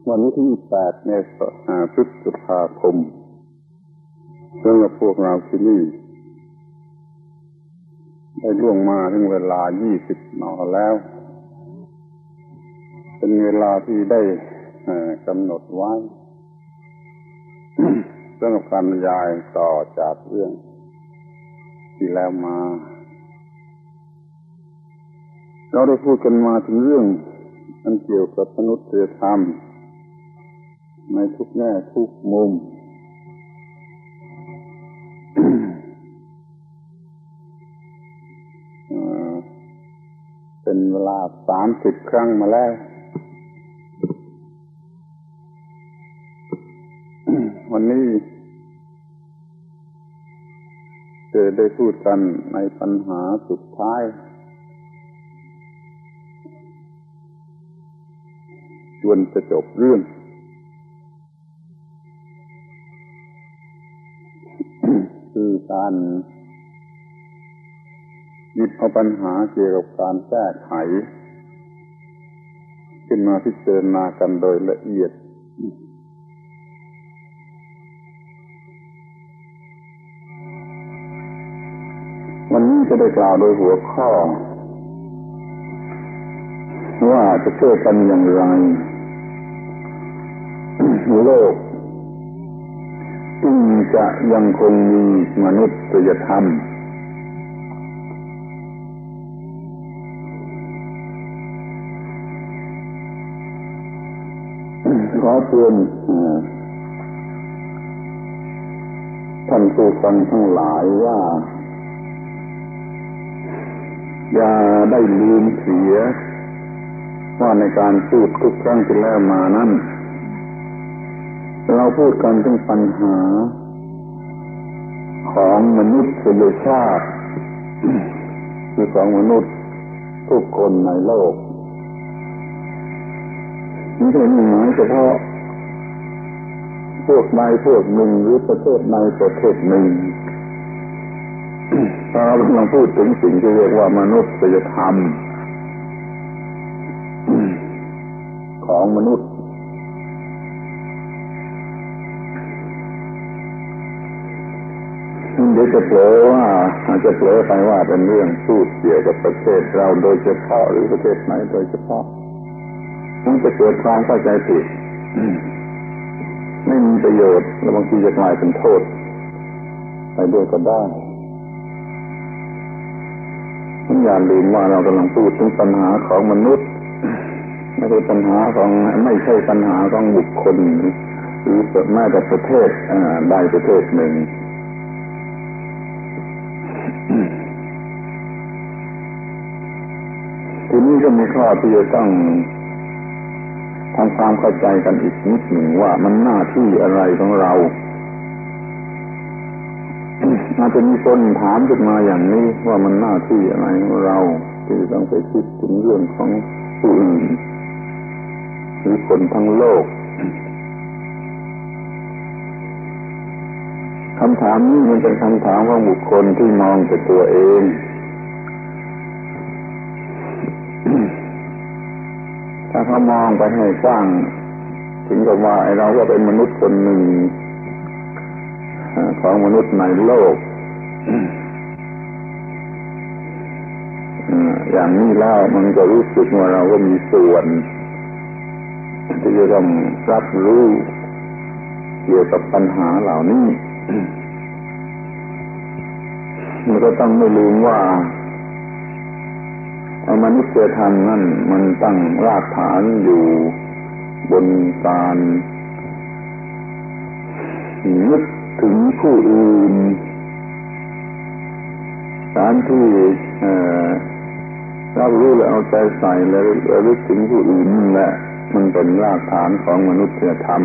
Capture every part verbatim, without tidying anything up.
วันที่แปดเมษายนพฤษภาคมเรื่องกับพวกเราที่นี่ได้ล่วงมาถึงเวลายี่สิบนแล้วเป็นเวลาที่ได้กำหนดไว้ เรื่องการบรรยายต่อจากเรื่องที่แล้วมาเราได้พูดกันมาถึงเรื่องอันเกี่ยวกับมนุษยธรรมในทุกแง่ทุกมุม เป็นเวลาสามสิบครั้งมาแล้ว วันนี้จะได้พูดกันในปัญหาสุดท้ายจนจะจบเรื่อง คือการหยิบเอาปัญหาเกี่ยวกับการแก้ไขขึ้นมาพิจารณากันโดยละเอียดวันนี้จะได้กล่าวโดยหัวข้อว่าจะช่วยกันอย่างไรโลกจึงจะยังคงมีมนุษยธรรมขอเตือนท่านผู้ฟังทั้งหลายว่าอย่าได้ลืมเสียว่าในการพูดทุกครั้งที่แล้วมานั้นเราพูดกันถึงปัญหาของมนุษยชาติคือของมนุษย์ทุกคนในโลกนี่ไม่ได้หมายเฉพาะพวกใดพวกหนึ่งหรือประเทศใดประเทศหนึ่งเรากำลังพูดถึงสิ่งที่เรียกว่ามนุษยธรรมของมนุษย์เดี๋ยวจะเผลอว่าอาจจะเผลอไปว่าเป็นเรื่องพูดเกี่ยวกับประเทศเราโดยเฉพาะหรือประเทศไหนโดยเฉพาะมันจะเกิดความเข้าใจผิดไม่มีประโยชน์และบางทีจะกลายเป็นโทษไปด้วยก็ได้ผมอย่าลืมว่าเรากำลังพูดถึงปัญหาของมนุษย์ไม่ใช่ปัญหาของไม่ใช่ปัญหาของบุคคลหรือแม้แต่ประเทศใดประเทศหนึ่งทีนี้ก็มีข้อที่จะต้องทำความเข้าใจกันอีกนิดหนึ่งว่ามันหน้าที่อะไรของเราอาจจะมีคนถามขึ้นมาอย่างนี้ว่ามันหน้าที่อะไรของเราที่ต้องไปคิดถึงเรื่องของผู้อื่นหรือคนทั้งโลกคำถามนี้มันเป็นคำถามของบุคคลที่มองแต่ตัวเองถ้าเขามองไปให้กว้างถึงกับว่าไอ้เราก็เป็นมนุษย์คนหนึ่งของมนุษย์ในโลกอย่างนี้แล้วมันก็รู้สึกว่าเราก็มีส่วนที่จะต้องรับรู้เกี่ยวกับปัญหาเหล่านี้มันก็ต้องไม่ลืมว่าไอ้มนุษยธรรมนั่นมันตั้งรากฐานอยู่บนการนึกถึงผู้อื่นการที่รับรู้และเอาใจใส่และระลึกถึงผู้อื่นนั่นแหละมันเป็นรากฐานของมนุษยธรรม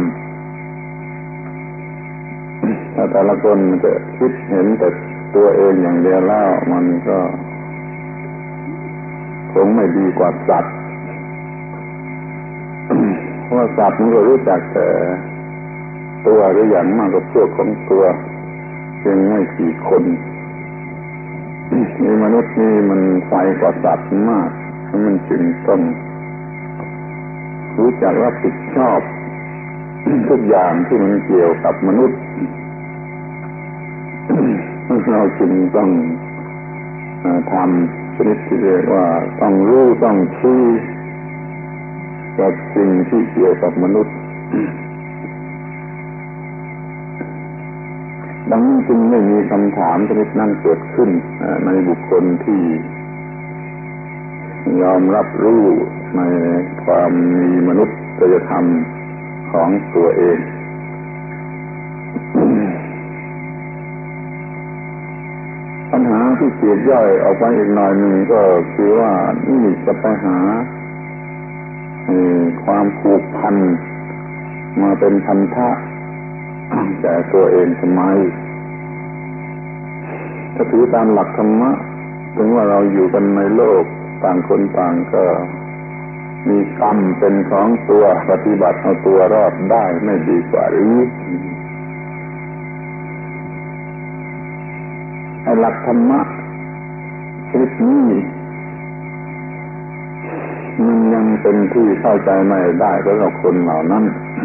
ถ้าแต่ละคนมันจะคิดเห็นแต่ตัวเองอย่างเดียวแล้วมันก็คงไม่ดีกว่าสัตว์เพราะสัตว์มันก็รู้จักแต่ตัวหรืออย่างมากก็พวกของตัวเพียงไม่กี่คนมีมนุษย์นี่มันไฟกว่าสัตว์มากมันจึงต้องรู้จักรับผิดชอบทุกอย่างที่มันเกี่ยวกับมนุษย์เราจึงต้องทำชนิดที่เรียกว่าต้องรู้ต้องชี้กับสิ่งที่เกี่ยวกับมนุษย์ดังนั้นจึงไม่มีคำถามชนิดนั้นเกิดขึ้นในบุคคลที่ยอมรับรู้ในความมีมนุษยธรรมของตัวเองปัญหาที่เปรียบย่อยออกไปอีกหน่อยหนึ่งก็คือว่านี่จะไปหาความผูกพันมาเป็นพันธะแก่ตัวเองทำไมถ้าถือตามหลักธรรมะถึงว่าเราอยู่กันในโลกต่างคนต่างก็มีกรรมเป็นของตัวปฏิบัติเอาตัวรอดได้ไม่ดีกว่าหรือไอ้หลักธรรมะชนิดนี้มันยังเป็นที่เข้าใจไม่ได้สำหรับคนเหล่านั้น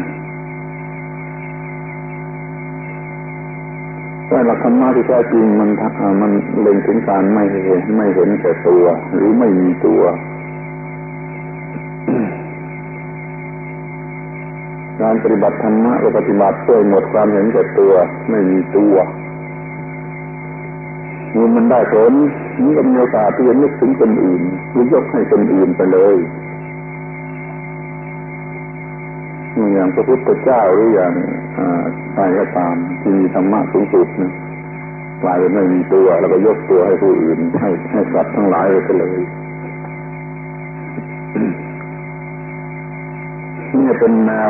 แต่หลักธรรมะที่แท้จริงมันมันเล็งถึงการไม่เห็นไม่เห็นแก่ตัวหรือไม่มีตัวการปฏิบัติธรรมะก็ปฏิบัติเพื่อหมดความเห็นแก่ตัวไม่มีตัวนี่มันได้ผลนี่ก็มีโอกาสที่จะนึกถึงคนอื่นหรือยกให้คนอื่นไปเลยอย่างพระพุทธเจ้าหรืออย่างใครก็ตามที่มีธรรมะสูงสุดนะกลายเป็นไม่มีตัวแล้วก็ยกตัวให้ผู้อื่นให้ให้สัตว์ทั้งหลายไปเลยนี่เป็นแนว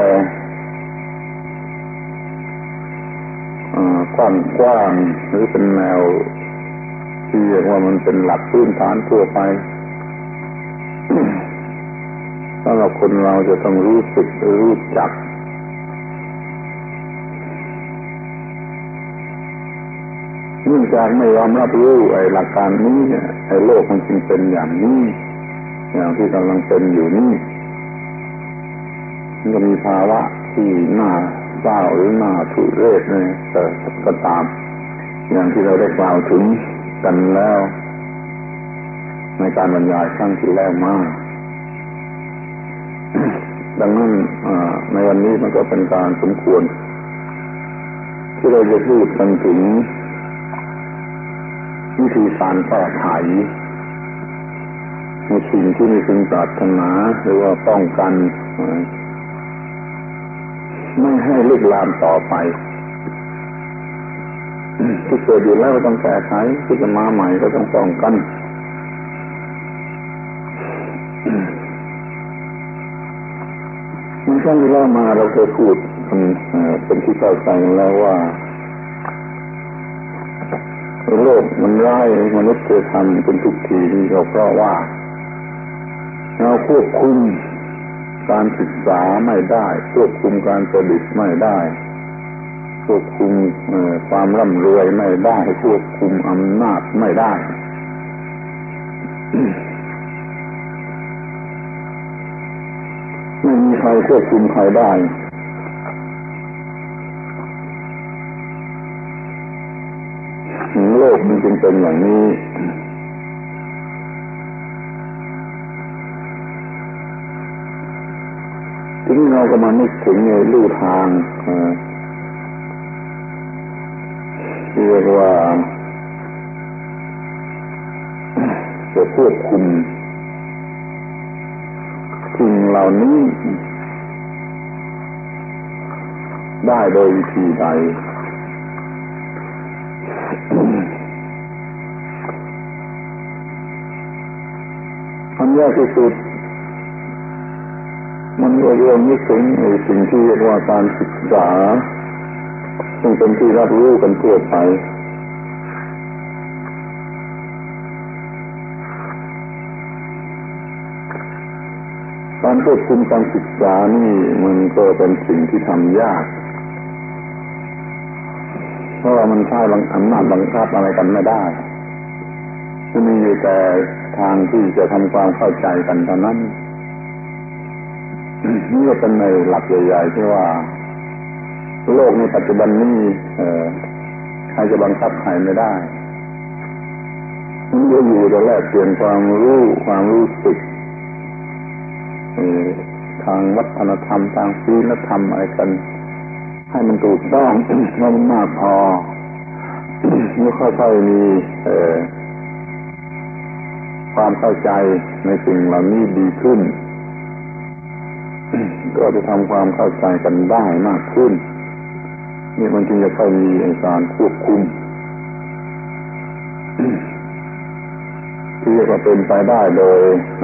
กว้างกว้างหรือเป็นแนวที่เรียกว่ามันเป็นหลักพื้นฐานทั่วไปถ้าเราคนเราจะต้องรู้สึกรู้จักเนื่องจากไม่ยอมรับรู้ไอ้หลักการนี้ไอ้โลกมันจึงเป็นอย่างนี้อย่างที่กำลังเป็นอยู่นี่มันก็มีภาวะที่น่าเศร้าหรือน่าทุเรศเนี่ยแต่ก็ตามอย่างที่เราได้กล่าวถึงกันแล้วในการบรรยายครั้งที่แล้วมาดังนั้นในวันนี้มันก็เป็นการสมควรที่เราจะพูดกันถึงวิธีการแก้ไขในสิ่งที่มีคุณปรารถนาหรือว่าป้องกันไม่ให้ลุกลามต่อไปที่เกิดอยู่แล้วต้องแก้ไขที่จะมาใหม่ก็ต้องป้องกันเมื่อครั้งที่แล้วมาเราเคยพูดเป็นที่เข้าใจกันแล้วว่าโลกมันร้ายมนุษย์จะทำเป็นทุกทีนี่ก็เพราะว่าเราควบคุมการศึกษาไม่ได้ควบคุมการประดิษฐ์ไม่ได้ควบคุมความร่ำรวยไม่ได้ควบคุมอำนาจไม่ได้ ไม่มีใครควบคุมใครได้โลกมันจึงเป็นอย่างนี้ทีนี้เราก็มานึกถึงในลู่ทางที่เรียกว่าจะควบคุมสิ่งเหล่านี้ได้โดยวิธีใดอันแรกที่สุดมันก็รวมนึกถึงในสิ่งที่เรียกว่าการศึกษาซึ่งเป็นที่รับรู้กันทั่วไปการควบคุมการศึกษานี่มันก็เป็นสิ่งที่ทำยากเพราะว่ามันใช้อำนาจบังคับอะไรกันไม่ได้จะมีอยู่แต่ทางที่จะทำความเข้าใจกันเท่านั้นนี่ก็เป็นในหลักใหญ่ๆที่ว่าโลกในปัจจุบันนี้ใครจะบังคับใครไม่ได้มันจะอยู่จะแลกเปลี่ยนความรู้ความรู้สึกทางวัฒนธรรมทางศีลธรรมอะไรกันให้มันถูกต้อง ให้มันมากพอเมื่อค่อยๆมีความเข้าใจในสิ่งเหล่านี้ดีขึ้นก็จะทำความเข้าใจกันได้มากขึ้นนี่มันจึงจะค่อยมีการควบคุมที่จะเป็นไปได้โดย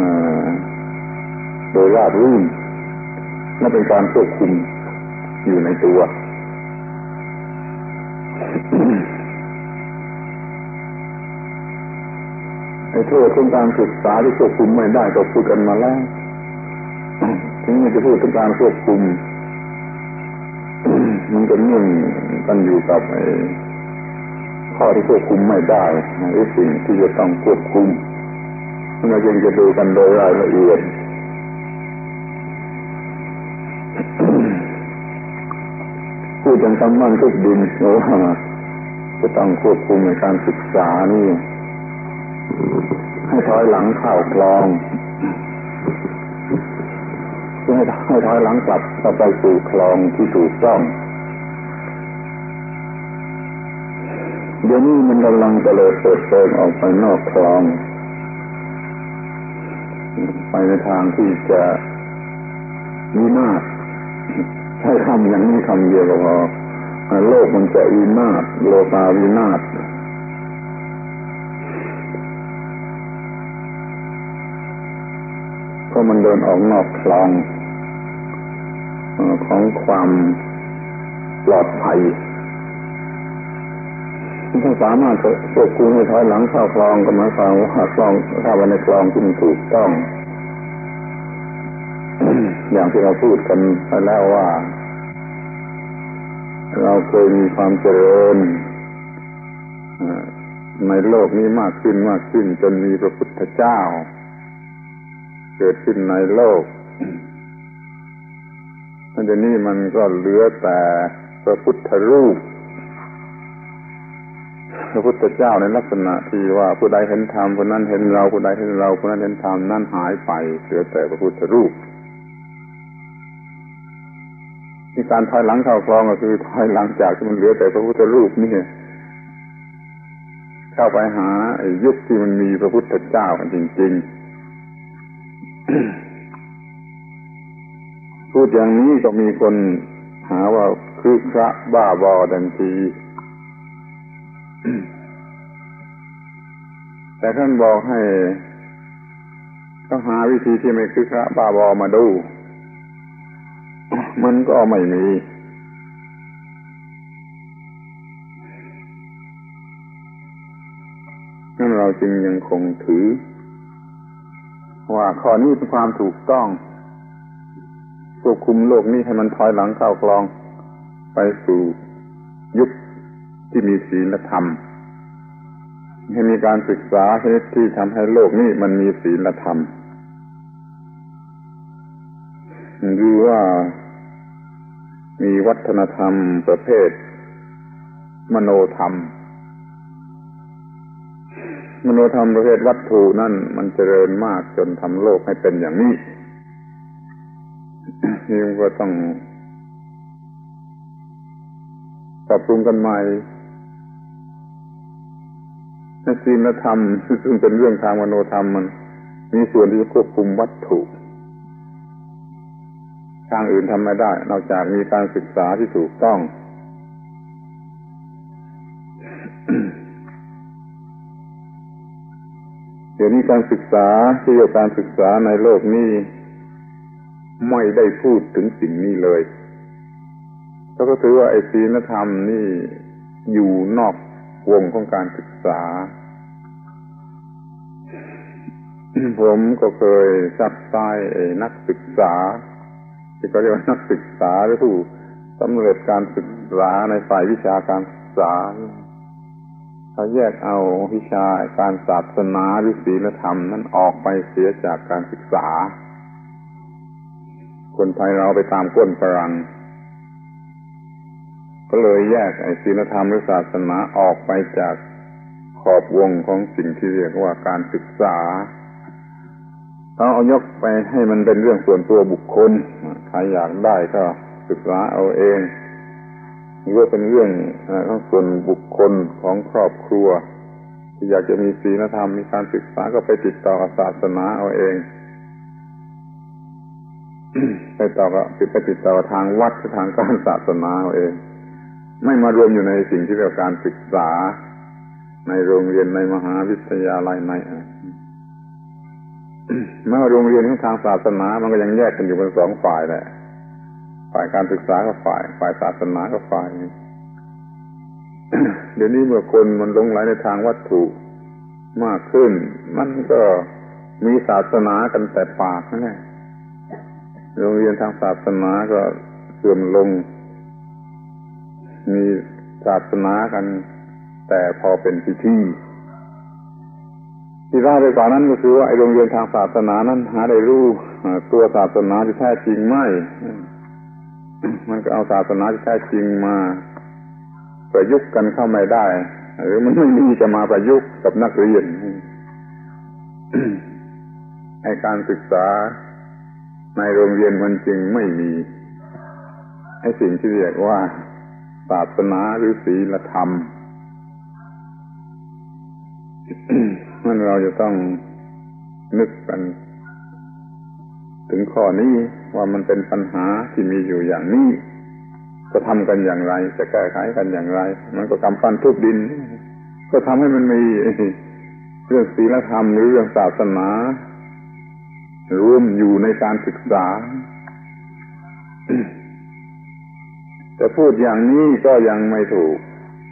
โดยราบรื่นนั่นเป็นการควบคุมอยู่ในตัวไอ้โทษของการศึกษาที่ควบคุมไม่ได้ก็พูดกันมาแล้วทีนี้จะพูดถึงการควบคุมมันก็เนื่องกันอยู่กับไอ้ข้อที่ควบคุมไม่ได้หรือสิ่งที่จะต้องควบคุมเราจึงจะดูกันโดยรายละเอียดพูดถึงคำมั่นทุกดินว่าจะต้องควบคุมในการศึกษานี่ให้ถอยหลังเข้าคลองให้ให้ถอยหลังกลับเข้าไปสู่คลองที่ถูกต้องเดี๋ยวนี้มันกำลังจะเลยเปิดเผยออกไปนอกคลองไปในทางที่จะวินาศใช้คำอย่างนี้คำเดียวก็พอโลกมันจะวินาศโลกาวินาศก็มันเดินออกนอกคลองของความปลอดภัยถ้าสามารถควบคุมให้ถอยหลังเข้าคลองก็หมายความว่าคลองเข้าไปในคลองที่มันถูกต้อง อย่างที่เราพูดกันไปแล้วว่าเราเคยมีความเจริญในโลกนี้มากขึ้นมากขึ้นจนมีพระพุทธเจ้าเกิดขึ้นในโลกตอนนี้มันก็เหลือแต่พระพุทธรูปพระพุทธเจ้าในลักษณะที่ว่าผู้ใดเห็นธรรมผู้นั้นเห็นเราผู้ใดเห็นเราผู้นั้นเห็นธรรมนั่นหายไปเหลือแต่พระพุทธรูปที่การถอยหลังเข้าคลองก็คือถอยหลังจากที่มันเหลือแต่พระพุทธรูปนี่เข้าไปหายุคที่มันมีพระพุทธเจ้ากันจริงๆพูดอย่างนี้ก็มีคนหาว่าคือพระบ้าบอทันทีแต่ท่านบอกให้ต้องหาวิธีที่ไม่คือพระบ้าบอมาดูมันก็ไม่มีนั่นเราจึงยังคงถือว่าข้อนี้เป็นความถูกต้องควบคุมโลกนี้ให้มันถอยหลังเข้าคลองไปสู่ยุคที่มีศีลธรรมให้มีการศึกษาชนิดที่ทำให้โลกนี้มันมีศีลธรรมหรือว่ามีวัฒนธรรมประเภทมโนธรรมมโนธรรมประเภทวัตถุนั่นมันเจริญมากจนทำโลกให้เป็นอย่างนี้นี่ก็ต้องปรับปรุงกันใหม่ศีลธรรมซึ่งเป็นเรื่องทางมโนธรรมมันมีส่วนที่จะควบคุมวัตถุทางอื่นทำไม่ได้นอกจากมีการศึกษาที่ถูกต้อง เดี๋ยวนี้การศึกษาที่เรียกการศึกษาในโลกนี้ไม่ได้พูดถึงสิ่งนี้เลยเขาก็ถือว่าไอ้ศีลธรรมนี่อยู่นอกวงของการศึกษา ผมก็เคยซักไซ้นักศึกษาที่เขาเรียกว่านักศึกษาหรือผู้สำเร็จการศึกษาในฝ่ายวิชาการศึกษาเขาแยกเอาวิชาการศาสนาหรือศีลธรรมนั้นออกไปเสียจากการศึกษาคนไทยเราไปตามก้นฝรั่งก็เลยแยกไอ้ศีลธรรมหรือศาสนาออกไปจากขอบวงของสิ่งที่เรียกว่าการศึกษาเขาเอายกไปให้มันเป็นเรื่องส่วนตัวบุคคลใครอยากได้ก็ศึกษาเอาเองหรือว่าเป็นเรื่องของส่วนบุคคลของครอบครัวที่อยากจะมีศีลธรรมมีการศึกษาก็ไปติดต่อกับศาสนาเอาเอง ไปต่อกับไปติดต่อทางวัดทางการศาสนาเอาเองไม่มารวมอยู่ในสิ่งที่เรียกว่าการศึกษาในโรงเรียนในมหาวิทยาลัยในเมื่อโรงเรียนของทางศาสนามันก็ยังแยกกันอยู่เป็นสองฝ่ายแหละฝ่ายการศึกษาก็ฝ่ายฝ่ายศาสนาก็ฝ่าย เดี๋ยวนี้เมื่อคนมันหลงไหลในทางวัตถุมากขึ้นมันก็มีศาสนากันแต่ปากนั่นแหละโรงเรียนทางศาสนาก็เสื่อมลงมีศาสนากันแต่พอเป็นพิธีที่ร้ายไปกว่านั้นก็คือว่าไอ้โรงเรียนทางศาสนานั้นหาได้รู้ตัวศาสนาที่แท้จริงไม่มันก็เอาศาสนาที่แท้จริงมาประยุกต์กันเข้าไม่ได้หรือมันไม่มีจะมาประยุกต์กับนักเรียน ไอ้การศึกษาในโรงเรียนมันจึงไม่มีไอ้สิ่งที่เรียกว่าศาสนาหรือศีลธรรม มันเราจะต้องนึกกันถึงข้อนี้ว่ามันเป็นปัญหาที่มีอยู่อย่างนี้จะทำกันอย่างไรจะแก้ไขกันอย่างไรมันก็กำปั้นทุบดินก็ทำให้มันมีเรื่องศีลธรรมหรือเรื่องศาสนารวมอยู่ในการศึกษา แต่พูดอย่างนี้ก็ยังไม่ถูก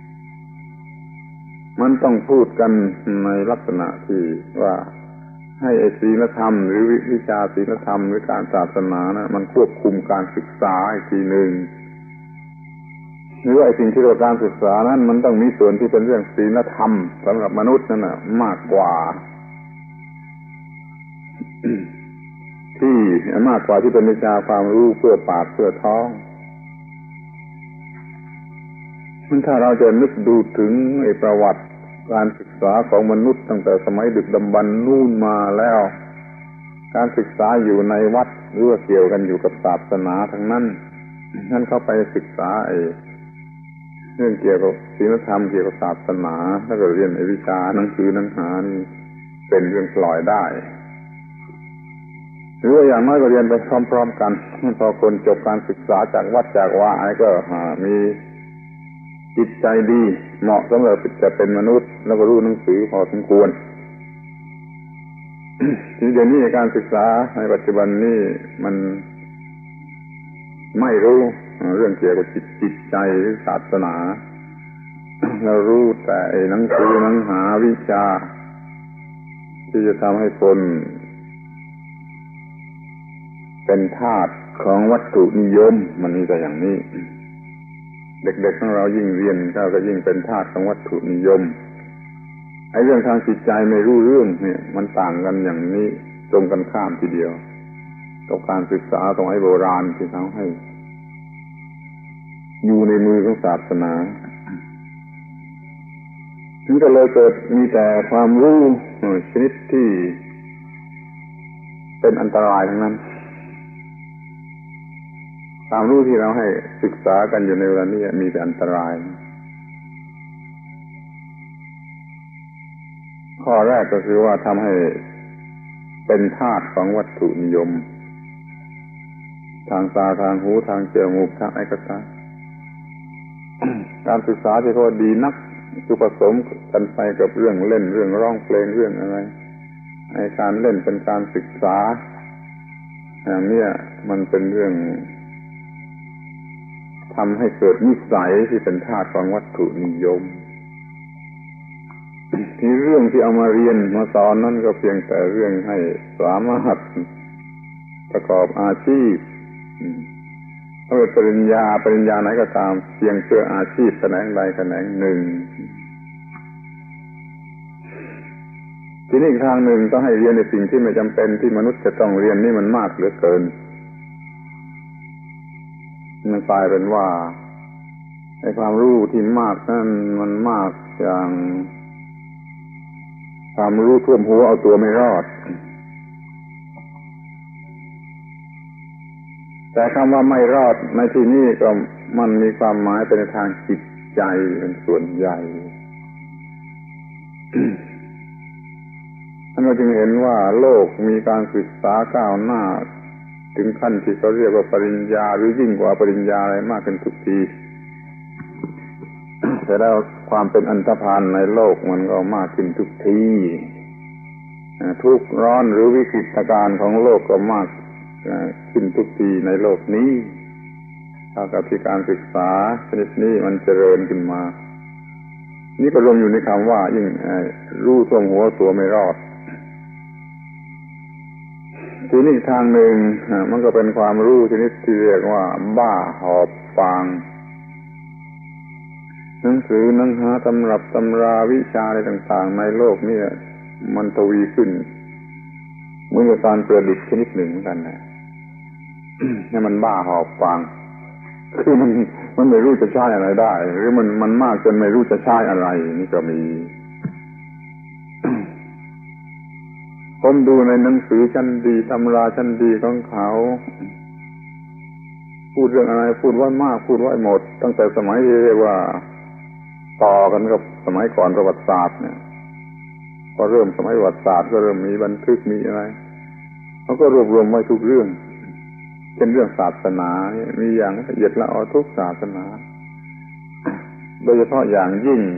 มันต้องพูดกันในลักษณะที่ว่าให้ไอ้ศีลธรรมหรือวิชาศีลธรรมหรือการศาสนานะมันควบคุมการศึกษาอีกทีหนึ่งหรือไอ้สิ่งที่เราการศึกษานั้นมันต้องมีส่วนที่เป็นเรื่องศีลธรรมสำหรับมนุษย์นั่นน่ะมากกว่า ที่มากกว่าที่เป็นวิชาความรู้เพื่อปากเพื่อท้องมันถ้าเราจะนึกดูถึงไอ้ประวัติการศึกษาของมนุษย์ตั้งแต่สมัยดึกดำบรรพ์นู่นมาแล้วการศึกษาอยู่ในวัดหรือว่าเกี่ยวกันอยู่กับศาสนาทั้งนั้นนั่นเข้าไปศึกษาไอ้เรื่องเกี่ยวกับศีลธรรมเกี่ยวกับศาสนาแล้วก็เรียนไอ้วิชาหนังสือหนังหานี่เป็นเรื่องปล่อยได้หรือว่าอย่างน้อยก็เรียนไปพร้อมๆกันพอคนจบการศึกษาจากวัดจากวาไอ้ก็มีจิตใจดีเหมาะสำหรับจะเป็นมนุษย์แล้วก็รู้หนังสือพอสมควร ทีเดี๋ยวนี้การศึกษาในปัจจุบันนี้มันไม่รู้เรื่องเกี่ยวกับจิตจิตใจหรือศาสนาเรารู้แต่หนังสือหนังหาวิชาที่จะทำให้คนเป็นทาสของวัตถุนิยมมันมีแต่อย่างนี้เด็กๆของเรายิ่งเรียนก็ยิ่งเป็นทาสของวัตถุนิยมไอ้เรื่องทางจิตใจไม่รู้เรื่องเนี่ยมันต่างกันอย่างนี้ตรงกันข้ามทีเดียวกับการศึกษาตรงไอ้โบราณที่เขาให้อยู่ในมือของศาสนาถึงก็เลยเกิดมีแต่ความรู้ชนิดที่เป็นอันตรายทั้งนั้นความรู้ที่เราให้ศึกษากันอยู่ในเวลานี้มีแต่อันตรายข้อแรกก็คือว่าทำให้เป็นทาสของวัตถุนิยมทางตาทางหูทางจมูกทางไอ้กระตา การศึกษาที่เขาดีนักคือผสมกันไปกับเรื่องเล่นเรื่องร้องเพลงเรื่องอะไรไอ้การเล่นเป็นการศึกษาอย่างนี้มันเป็นเรื่องทำให้เกิดนิสัยที่เป็นทาสของวัตถุนิยมที่เรื่องที่เอามาเรียนมาสอนนั่นก็เพียงแต่เรื่องให้สามารถประกอบอาชีพถ้าเป็นปริญญาปริญญาไหนก็ตามเพียงเพื่ออาชีพแขนงใดแขนงหนึ่งทีนี้อีกทางหนึ่งก็ให้เรียนในสิ่งที่ไม่จำเป็นที่มนุษย์จะต้องเรียนนี่มันมากเหลือเกินมันกลายเป็นว่าไอ้ความรู้ที่มากนั่นมันมากอย่างความรู้ท่วมหัวเอาตัวไม่รอดแต่คำว่าไม่รอดในที่นี้ก็มันมีความหมายไปในทางจิตใจเป็นส่วนใหญ่ ท่านก็จึงเห็นว่าโลกมีการศึกษาก้าวหน้าถึงขั้นที่เขาเรียกว่าปริญญาหรือยิ่งกว่าปริญญาอะไรมากขึ้นทุกที แต่แล้วความเป็นอันธพาลในโลกมันก็มากขึ้นทุกทีทุกข์ร้อนหรือวิกฤตการณ์ของโลกก็มากขึ้นทุกทีในโลกนี้เท่ากับที่การศึกษาชนิดนี้มันเจริญขึ้นมานี่ก็รวมอยู่ในคำว่ายิ่งรู้ท่วมหัวตัวไม่รอดทีนี้ทางหนึ่งมันก็เป็นความรู้ชนิดที่เรียกว่าบ้าหอบฟางหนังสือหนังหาตำรับตำราวิชาอะไรต่างๆในโลกนี่มันทวีขึ้นเหมือนกับการประดิษฐ์ชนิดหนึ่งเหมือนกันนะนี่มันบ้าหอบฟางคือมันมันไม่รู้จะใช้อะไรได้หรือมันมันมากจนไม่รู้จะใช้อะไรนี่ก็มี ผมดูในหนังสือชั้นดีตำราชั้นดีของเขาพูดเรื่องอะไรพูดไว้มากพูดไว้หมดตั้งแต่สมัยที่เรียกว่าต่อกันกับสมัยก่อนประวัติศาสตร์เนี่ยพอเริ่มสมัยประวัติศาสตร์ก็เริ่มมีบันทึกมีอะไรเขาก็รวบรวมไว้ทุกเรื่องเช่นเรื่องศาสนาเนี่ยมีอย่างละเอียดละออทุกศาสนาโดยเฉพาะอย่างยิ่ง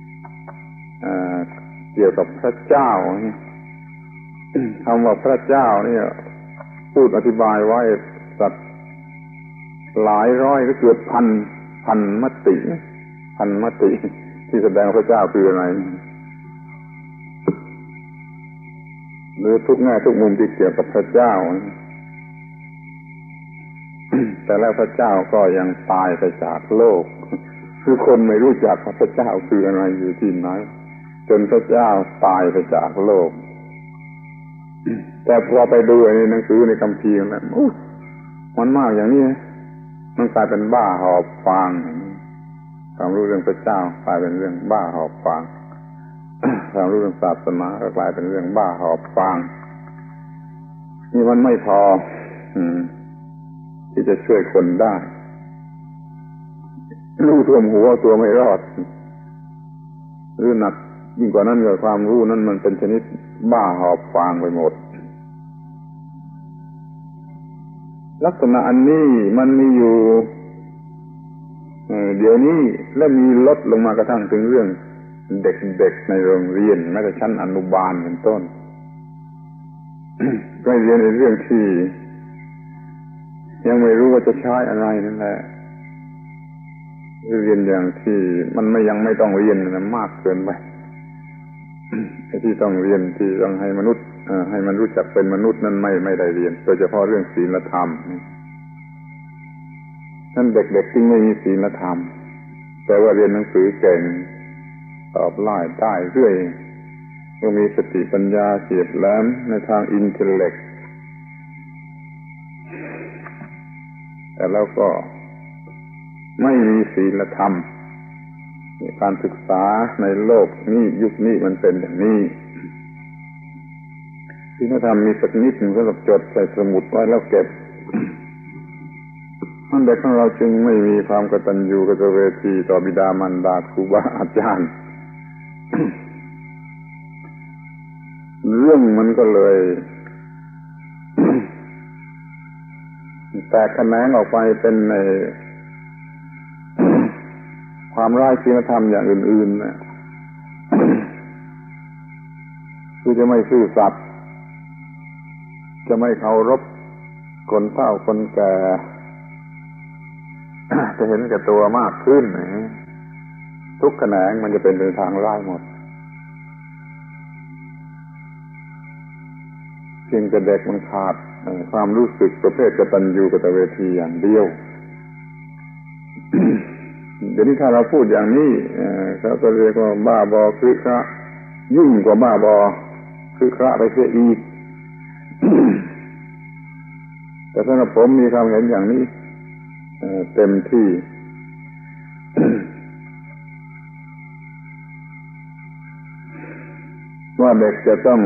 เกี่ยวกับพระเจ้าคำว่าพระเจ้าเนี่ยพูดอธิบายไว้สักหลายร้อยหรือเกือบพันพันมติพันมติที่แสดงพระเจ้าคืออะไรหรือทุกแง่ทุกมุมที่เกี่ยวกับพระเจ้าแต่แล้วพระเจ้าก็ยังตายไปจากโลกคือคนไม่รู้จักพระเจ้าคืออะไรอยู่ที่ไหนจนพระเจ้าตายไปจากโลกแต่พอไปดูในหนังสือในคัมภีร์นั้นโอ้มันมากอย่างนี้มันกลายเป็นบ้าหอบฟางความรู้เรื่องพระเจ้ากลายเป็นเรื่องบ้าหอบฟางความรู้เรื่องศาสนาก็กลายเป็นเรื่องบ้าหอบฟางนี่มันไม่พอที่จะช่วยคนได้รู้ท่วมหัวตัวไม่รอดหรือหนักยิ่งกว่านั้นก็ความรู้นั้นมันเป็นชนิดบ้าหอบฟางไปหมดลักษณะอันนี้มันมีอยู่เดี๋ยวนี้และมีลดลงมากระทั่งถึงเรื่องเด็กๆในโรงเรียนแม้แต่ชั้นอนุบาลเป็นต้น ก็เรียนในเรื่องที่ยังไม่รู้ว่าจะใช้อะไรนั่นแหละเรียนอย่างที่มันไม่ยังไม่ต้องเรียนนะมากเกินไปที่ต้องเรียนที่ต้องให้มนุษย์ให้มันรู้จักเป็นมนุษย์นั้นไม่ไม่ได้เรียนโดยเฉพาะเรื่องศีลธรรมนั่นเด็กๆที่ไม่มีศีลธรรมแต่ว่าเรียนหนังสือเก่งตอบไล่ได้เรื่อยก็มีสติปัญญาเฉียบแหลมในทางอินเทลเล็กต์แต่แล้วก็ไม่มีศีลธรรมการศึกษาในโลกนี้ยุคนี้มันเป็นอย่างนี้ศีลธรรมมีสักนิดหนึ่งสำหรับจดใส่สมุดไว้แล้วเก็บมันเด็กของเราจึงไม่มีความกตัญญูกตเวทีต่อบิดามารดาครูบาอาจารย์ เรื่องมันก็เลย แตกแขนงออกไปเป็นในความร้ายศีลธรรมอย่างอื่นๆนะคือจะไม่ซื่อสัตย์จะไม่เคารพคนเฒ่าคนแก่จะเห็นแก่ตัวมากขึ้นทุกแขนงมันจะเป็นในทางร้ายหมดเพียงแต่เด็กมันขาดความรู้สึกประเภทกตัญญูกตเวทีอย่างเดียว เดี๋ยวนี้ถ้าเราพูดอย่างนี้เขาก็เรียกว่าบ้าบอคือพระยิ่งกว่าบ้าบอคือพระไปเสียอีก แต่สำหรับผมมีความเห็นอย่างนี้เต็มที่ว่าเด็กจะต้อง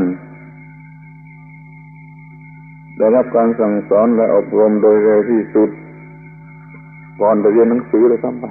ได้รับการสั่งสอนและอบรมโดยเร็วที่สุดก่อนจะเรียนหนังสือเลยซ้ำไป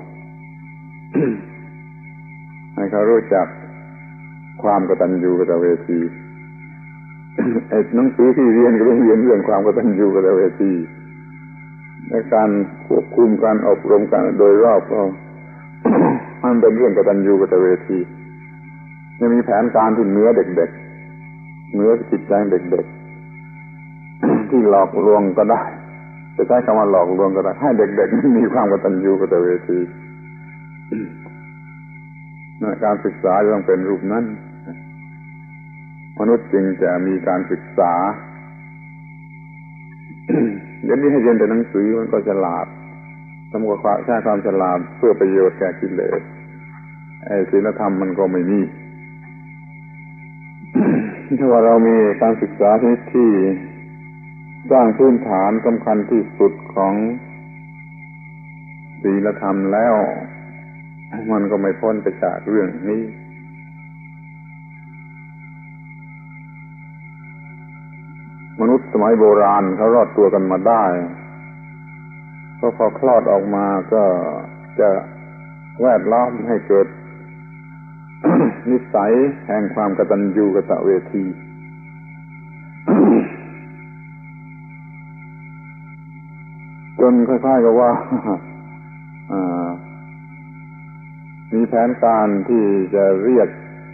ให้เขารู้จักความกตัญญูกตเวที ไอ้หนังสือที่เรียนก็ต้องเรียนเรื่องความกตัญญูกตเวทีในการควบคุมการอบรมการโดยรอบก็ มันเป็นเรื่องกตัญญูกตเวทีจะมีแผนการที่เหนือเด็กๆเหนือจิตใจเด็กๆ ที่หลอกลวงก็ได้จะใช้คำว่าหลอกลวงก็ได้ให้เด็กๆมีความกตัญญูกตเวที การศึกษาจะต้องเป็นรูปนั้นมนุษย์จึงจะมีการศึกษา เดี๋ยวนี้ให้เรียนแต่หนังสือมันก็ฉลาดทำความใช้ความฉลาดเพื่อประโยชน์แก่กิเลสไอ้ศีลธรรมมันก็ไม่มี ถ้าว่าเรามีการศึกษาที่ที่สร้างพื้นฐานสำคัญที่สุดของศีลธรรมแล้วมันก็ไม่พ้นไปจากเรื่องนี้มนุษย์สมัยโบราณเขารอดตัวกันมาได้ก็พอคลอดออกมาก็จะแวดล้อมให้เกิด นิสัยแห่งความกตัญญูกตเวที จนคล้ายๆกับว่า มีแผนการที่จะเรียก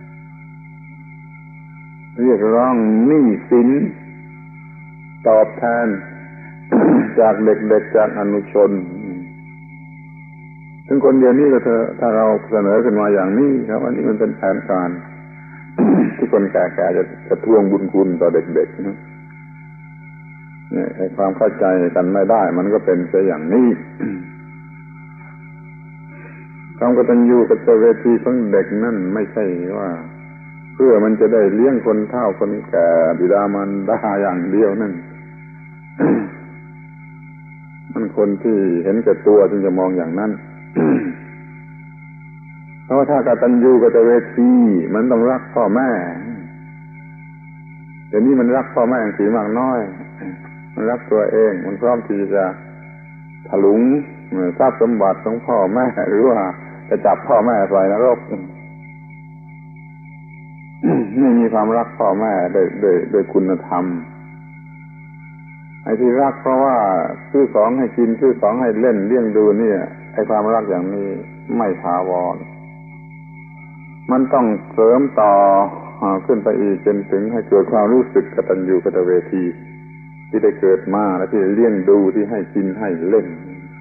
เรียกร้องหนี้สินตอบแทน จากเด็กๆจากอนุชนถึงคนเดียวนี้ก็เถอะถ้าเราเสนอขึ้นมาอย่างนี้ครับอันนี้มันเป็นแผนการ ที่คนแก่ๆจะจะทวงบุญคุณต่อเด็กๆนะเนี่ยไอ้ความเข้าใจกันไม่ได้มันก็เป็นซะอย่างนี้ ความกตัญญูกตเวทีของเด็กนั่นไม่ใช่ว่าเพื่อมันจะได้เลี้ยงคนเฒ่าคนแก่บิดามารดาอย่างเดียวนั่น มันคนที่เห็นแก่ตัวจึงจะมองอย่างนั้น เพราะว่าถ้ากตัญญูกตเวทีมันต้องรักพ่อแม่เดี๋ยวนี้มันรักพ่อแม่อย่างสีมากน้อยมันรักตัวเองมันพร้อมที่จะถลุงทรัพย์สมบัติของพ่อแม่หรือว่าจะจับพ่อแม่ใส่นรก ไม่มีความรักพ่อแม่โดยโดยโดยคุณธรรมไอ้ที่รักเพราะว่าซื้อของให้กินซื้อของให้เล่นเลี้ยงดูเนี่ยไอ้ความรักอย่างนี้ไม่ถาวรมันต้องเสริมต่อขึ้นไปอีกจนถึงให้เกิดความรู้สึกกตัญญูกตเวทีที่ได้เกิดมาและที่เลี้ยงดูที่ให้กินให้เล่น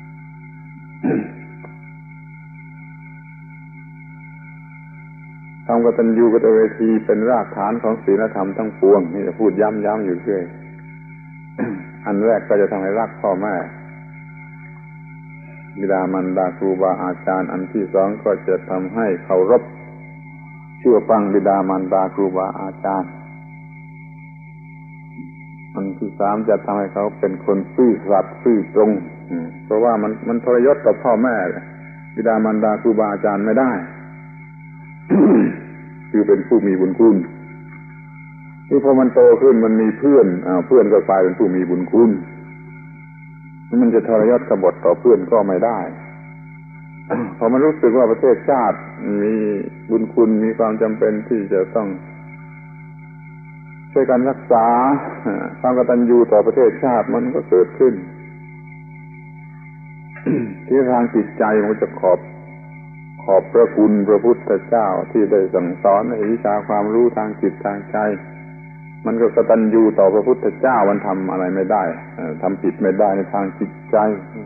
คำกตัญญูกตเวทีเป็นรากฐานของศีลธรรมทั้งปวงนี่จะพูดย้ำๆอยู่เรื่อย อันแรกก็จะทำให้รักพ่อแม่บิดามารดาครูบาอาจารย์อันที่สองก็จะทำให้เคารพเชื่อฟังบิดามารดาครูบาอาจารย์อันที่สามจะทำให้เขาเป็นคนซื่อสัตย์ซื่อตรงเพราะว่ามันมันทรยศต่อพ่อแม่บิดามารดาครูบาอาจารย์ไม่ได้ คือเป็นผู้มีบุญคุณที่พอมันโตขึ้นมันมีเพื่อนอ้าวเพื่อนก็กลายเป็นผู้มีบุญคุณมันจะทรยศกบฏต่อเพื่อนก็ไม่ได้ พอมันรู้สึกว่าประเทศชาติมีบุญคุณมีความจำเป็นที่จะต้องช่วยกันรักษาความกตัญญูต่อประเทศชาติมันก็เกิดขึ้น ที่ทางจิตใจมันจะขอบขอบพระคุณพระพุทธเจ้าที่ได้สั่งสอนในวิชาความรู้ทางจิตทางใจมันก็กตัญญูต่อพระพุทธเจ้ามันทำอะไรไม่ได้ทำผิดไม่ได้ในทางจิตใจ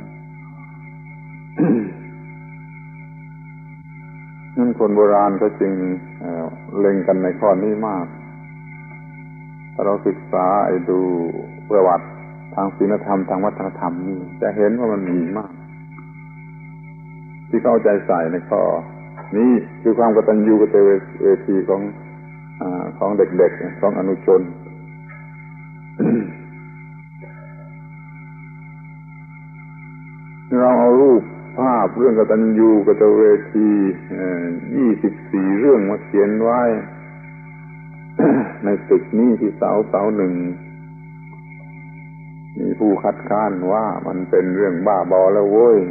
นั่นคนโบราณก็จึงเล็งกันในข้อนี้มากถ้าเราศึกษาไอ้ดูประวัติทางศีลธรรมทางวัฒนธรรมนี่จะเห็นว่ามันมีมากที่เข้าใจใส่ในข้อนี้คือความกตัญญูกตเวทีของอ่าของเด็กๆของอนุชน เราเอารูปภาพเรื่องกตัญญูกตเวทียี่สิบสี่เรื่องมาเขียนไว้ ในตึกนี้ที่เสาเสาหนึ่งมีผู้คัดค้านว่ามันเป็นเรื่องบ้าบอแล้วโว้ย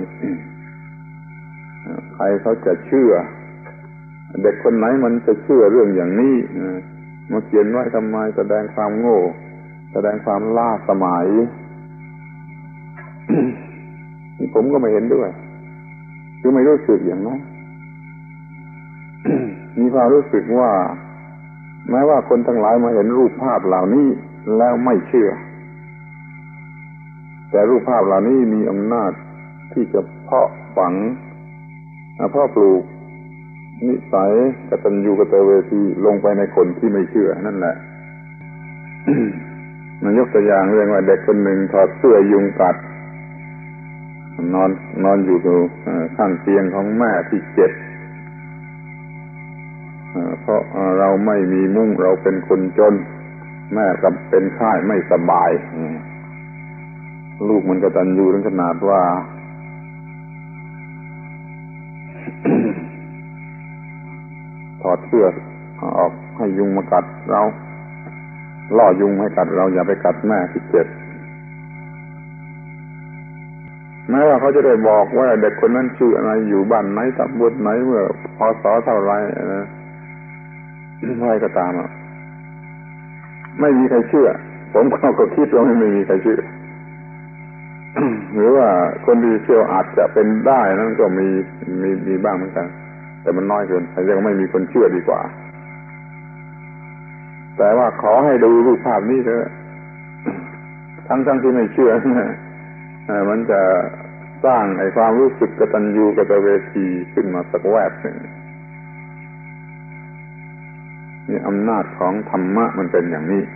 ใครเขาจะเชื่อเด็กคนไหนมันจะเชื่อเรื่องอย่างนี้มาเขียนไว้ทำไมแสดงความโง่แสดงความล้าสมัย นี่ผมก็ไม่เห็นด้วยคือไม่รู้สึกอย่างนั้น มีความรู้สึกว่าแม้ว่าคนทั้งหลายมาเห็นรูปภาพเหล่านี้แล้วไม่เชื่อแต่รูปภาพเหล่านี้มีอำนาจที่จะเพาะฝังเพาะปลูกนิสัยกตัญญูกตเวทีลงไปในคนที่ไม่เชื่อนั่นแหละ มันยกตัวอย่างเรื่องว่าเด็กคนหนึ่งถอดเสื้อยุงกัดนอนนอนอยู่ข้างเตียงของแม่ที่เจ็บเพราะเราไม่มีมุ้งเราเป็นคนจนแม่กับเป็นไข้ไม่สบายลูกมันกตัญญูถึงขนาดว่า ถอดเสื้อออกให้ยุงมากัดเราล่อยุงให้กัดเราอย่าไปกัดแม่ที่เจ็บแม้ว่าเขาจะได้บอกว่าเด็กคนนั้นชื่ออะไรอยู่บ้านไหนตำบลไหนเมื่อพศเท่าไรนะอะไรก็ตามอ่ะไม่มีใครเชื่อผมก็คิดว่าไม่มีใครเชื่อ หรือว่าคนที่เชื่ออาจจะเป็นได้นั่นก็มีมีมีบ้างเหมือนกันแต่มันน้อยเกินเรียกว่าไม่มีคนเชื่อดีกว่าแต่ว่าขอให้ดูรูปภาพนี้เถอะทั้งทั้งที่ไม่เชื่อมันจะสร้างไอ้ความรู้สึกกตัญญูกตเวทีขึ้นมาสักแวบหนึ่งนี่อำนาจของธรรมะมันเป็นอย่างนี้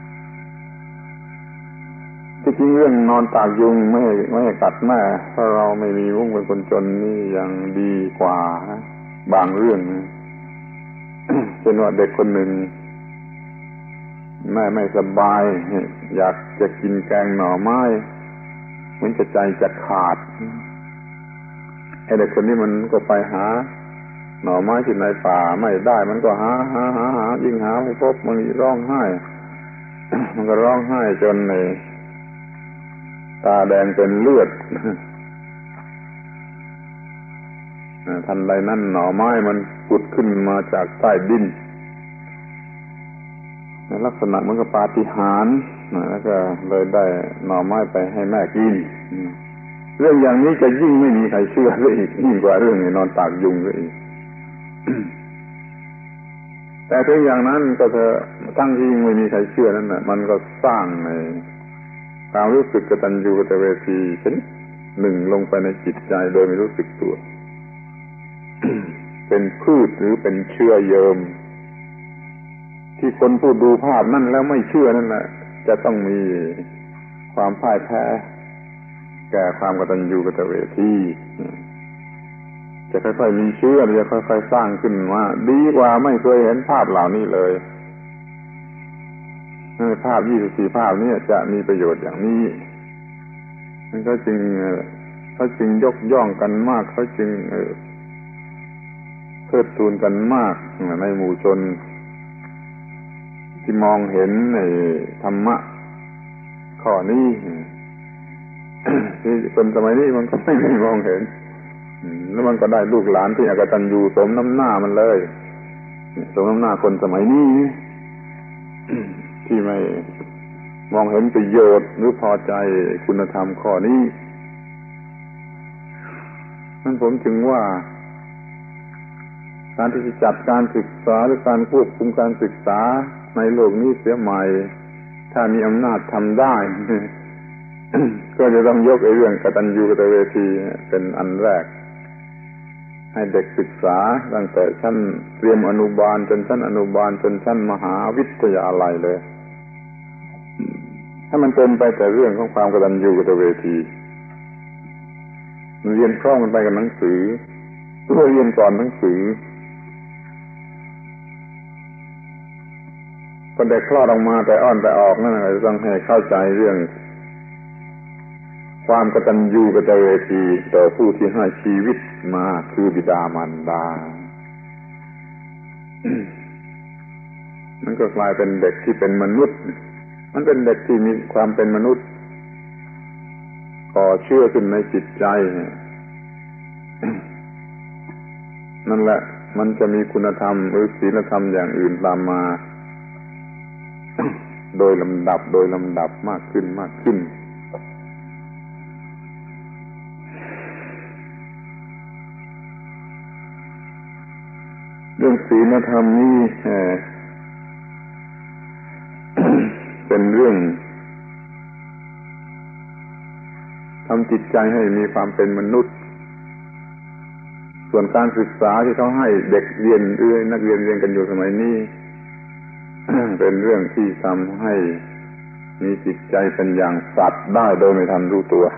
ที่จริงเรื่องนอนตากยุงไม่ไม่ให้กัดแม่เพราะเราไม่มีมุ้งเป็นคนจนนี่ยังดีกว่าบางเรื่อง เช่นว่าเด็กคนหนึ่งแม่ไม่สบายอยากจะกินแกงหน่อไม้เหมือนจะใจจะขาดไอ้เด็กคนนี้มันก็ไปหาหน่อไม้ที่ในป่าไม่ได้มันก็หาหาหาหายิ่งหาไม่พบมันร้องไห้ มันก็ร้องไห้จนในตาแดงเป็นเลือด ทันใดนั้นหน่อไม้มันปุดขึ้นมาจากใต้ดินในลักษณะเหมือนกับปาฏิหาริย์แล้วก็เลยได้หน่อไม้ไปให้แม่กินเรื่องอย่างนี้จะยิ่งไม่มีใครเชื่อเลยอีกยิ่งกว่าเรื่องนอนตากยุงเลยอีก แต่ถึงอย่างนั้นก็เถอะทั้งที่ไม่มีใครเชื่อนั่นน่ะมันก็สร้างในความรู้สึกกตัญญูกตเวทีชนิดหนึ่งลงไปในจิตใจโดยไม่รู้สึกตัว เป็นพืชหรือเป็นเชื้อเยิมที่คนผู้ดูภาพนั่นแล้วไม่เชื่อนั่นแหละจะต้องมีความพ่ายแพ้แก่ความกตัญญูกตเวทีจะค่อยๆมีเชื่อจะค่อยๆสร้างขึ้นว่าดีกว่าไม่เคยเห็นภาพเหล่านี้เลยภาพยี่สิบสี่ภาพนี้จะมีประโยชน์อย่างนี้มันก็จึงเขาจึงยกย่องกันมากเขาจึงเทิดทูนกันมากในหมู่ชนที่มองเห็นในธรรมะข้อนี้ที่คนสมัยนี้มันก็ไม่ได้มองเห็นแล้วมันก็ได้ลูกหลานที่อกตัญญูสมน้ำหน้ามันเลยสมน้ำหน้าคนสมัยนี้ที่ไม่มองเห็นประโยชน์หรือพอใจคุณธรรมข้อนี้นั่นผมจึงว่าการที่จะจัดการศึกษาหรือการควบคุมการศึกษาในโลกนี้เสียใหม่ถ้ามีอำนาจทำได้ ก็จะต้องยกไอ้เรื่องกตัญญูกตเวทีเป็นอันแรกให้เด็กศึกษาตั้งแต่ชั้นเตรียมอนุบาลจนชั้นอนุบาลจนชั้นมหาวิทยาลัยเลยให้มันเป็นไปแต่เรื่องของความกตัญญูกตเวทีเรียนพร้อมกันไปกับหนังสือเพื่อเรียนก่อนหนังสือพอเด็กคลอดออกมาแต่อ้อนแต่ออกนั่นแหละต้องให้เข้าใจเรื่องความกตัญญูกตเวทีต่อผู้ที่ให้ชีวิตมาคือบิดามารดา มันก็กลายเป็นเด็กที่เป็นมนุษย์มันเป็นเด็กที่มีความเป็นมนุษย์ก่อเชื่อขึ้นในจิตใจ นั่นแหละมันจะมีคุณธรรมหรือศีลธรรมอย่างอื่นตามมา โดยลำดับโดยลำดับมากขึ้นมากขึ้นเรื่องศีลธรรมนี่เป็นเรื่องทำจิตใจให้มีความเป็นมนุษย์ส่วนการศึกษาที่เขาให้เด็กเรียนเอื้อนักเรียนเรียนกันอยู่สมัยนี้ เป็นเรื่องที่ทำให้มีจิตใจเป็นอย่างสัตว์ได้โดยไม่ทันรู้ตัว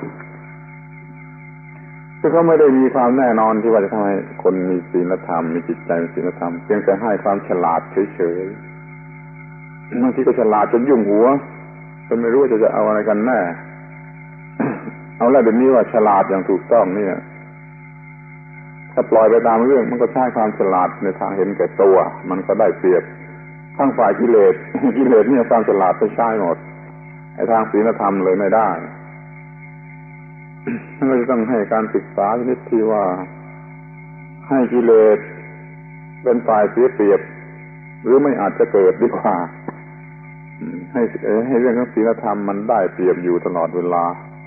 คือเขาไม่ได้มีความแน่นอนที่ว่าจะทำให้คนมีศีลธรรมมีจิตใจมีศีลธรรมเพียงแต่ให้ความฉลาดเฉยๆบางทีก็ฉลาดจนยุ่งหัวจนไม่รู้ว่าจะจะเอาอะไรกันแน่เอาแล้วเดี๋ยวนี้ว่าฉลาดอย่างถูกต้องเนี่ยถ้าปล่อยไปตามเรื่องมันก็ใช้ความฉลาดในทางเห็นแก่ตัวมันก็ได้เปรียบทั้งฝ่ายกิเลสกิเลสเนี่ยความฉลาดไปใช้หมดไอ้ทางศีลธรรมเลยไม่ได้เราจะต้องให้การศึกษาชนิดที่ว่าให้กิเลสเป็นฝ่ายเสียเปรียบหรือไม่อาจจะเกิดดีกว่าให้ให้เรื่องของศีลธรรมมันได้เปรียบอยู่ตลอดเวลา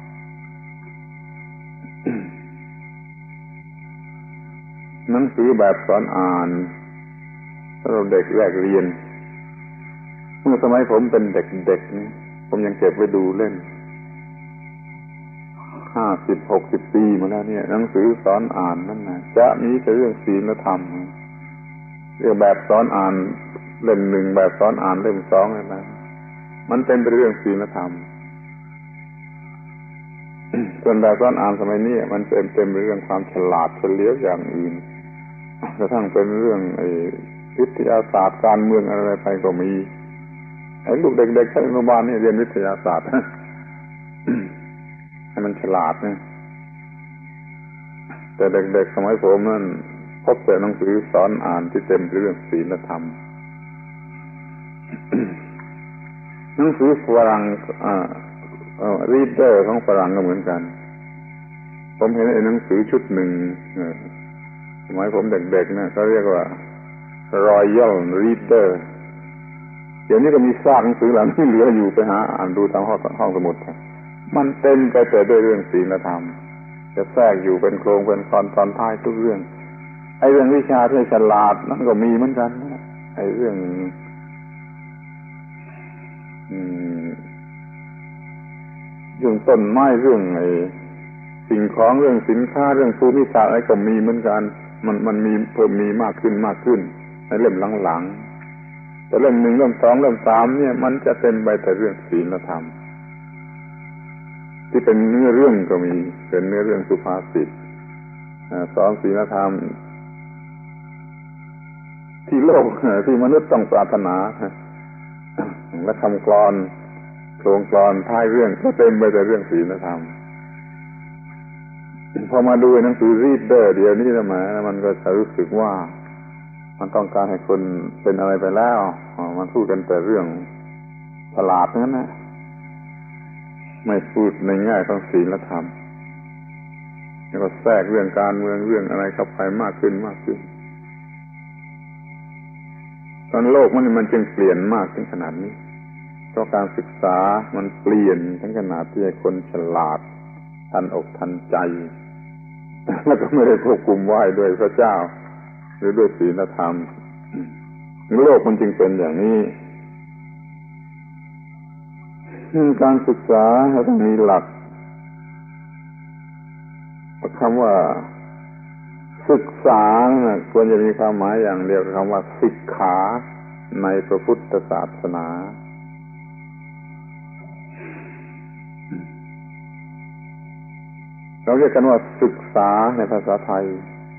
หนังสือแบบสอนอ่านสำหรับเด็กแรกเรียนเมื่อสมัยผมเป็นเด็กๆนี่ผมยังเก็บไว้ดูเล่นห้าสิบหกสิบปีมาแล้วเนี่ยหนังสือสอนอ่านนั่นนะจะมีแต่เรื่องศีลธรรมเรื่องแบบสอนอ่านเล่มหนึ่งแบบสอนอ่านเล่มสองนั่นนะมันเป็นเรื่องศีลธรรมส่วนแบบสอนอ่านสมัยนี้มันเต็มเต็มไปด้วยเรื่องความฉลาดเฉลียวอย่างอื่นกระทั่งเป็นเรื่องไอ้วิทยาศาสตร์การเมืองอะไรไปก็มีไอ้ลูกเด็กๆชั้นอนุบาลนี่เรียนวิทยาศาสตร์ ให้มันฉลาดนะแต่เด็กๆสมัยผมนั่นพบแต่หนังสือสอนอ่านที่เต็มไปด้วยเรื่องศีลธรรม หนังสือฝรั่งอ่าเอ่อรีดเดอร์ของฝรั่งก็เหมือนกันผมเห็นไอ้หนังสือชุดหนึ่งสมัยผมเด็กๆนะเขาเรียกว่า Royal Reader เดี๋ยวนี้ก็มีซากหนังสือเหล่านี้เหลืออยู่ไปหาอ่านดูตามห้องห้องสมุดมันเต็มไปแต่ด้วยเรื่องศีลธรรมจะแทรกอยู่เป็นโครงเป็นตอนตอนท้ายทุกเรื่องไอ้เรื่องวิชาที่ฉลาดนั่นก็มีเหมือนกันไอ้เรื่องเรื่องต้นไม้เรื่องไอ้สิ่งของเรื่องสินค้าเรื่องภูมิศาสตร์อะไรก็มีเหมือนกันมันมันมีเพิ่มมีมากขึ้นมากขึ้นในเล่มหลังๆแต่เล่มหนึ่งเล่มสองเล่มสามเนี่ยมันจะเต็มไปแต่เรื่องศีลธรรมที่เป็นเนื้อเรื่องก็มีเป็นเนื้อเรื่องสุภาษิตสอนศีลธรรมที่โลกที่มนุษย์ต้องปรารถนาและคำกลอนโครงกลอนท้ายเรื่องก็เต็มไปแต่เรื่องศีลธรรมพอมาดูหนังสือรีดเดอร์เดี๋ยวนี้นะมามันก็จะรู้สึกว่ามันต้องการให้คนเป็นอะไรไปแล้วมันพูดกันแต่เรื่องฉลาดนั้นนะไม่พูดในแง่ของศีลธรรมแล้วก็แทรกเรื่องการเมืองเรื่องอะไรเข้าไปมากขึ้นมากขึ้นตอนโลกมันมันจึงเปลี่ยนมากถึงขนาดนี้เพราะการศึกษามันเปลี่ยนถึงขนาดที่ให้คนฉลาดทันอกทันใจแล้วก็ไม่ได้ควบคุมไว้ด้วยพระเจ้าหรือด้วยศีลธรรมโลกมันจึงเป็นอย่างนี้การศึกษาต้องมีหลักคำว่าศึกษาควรจะมีความหมายอย่างเดียวกับคำว่าศิกขาในพระพุทธศาสนาเราเรียกกันว่าศึกษาในภาษาไทย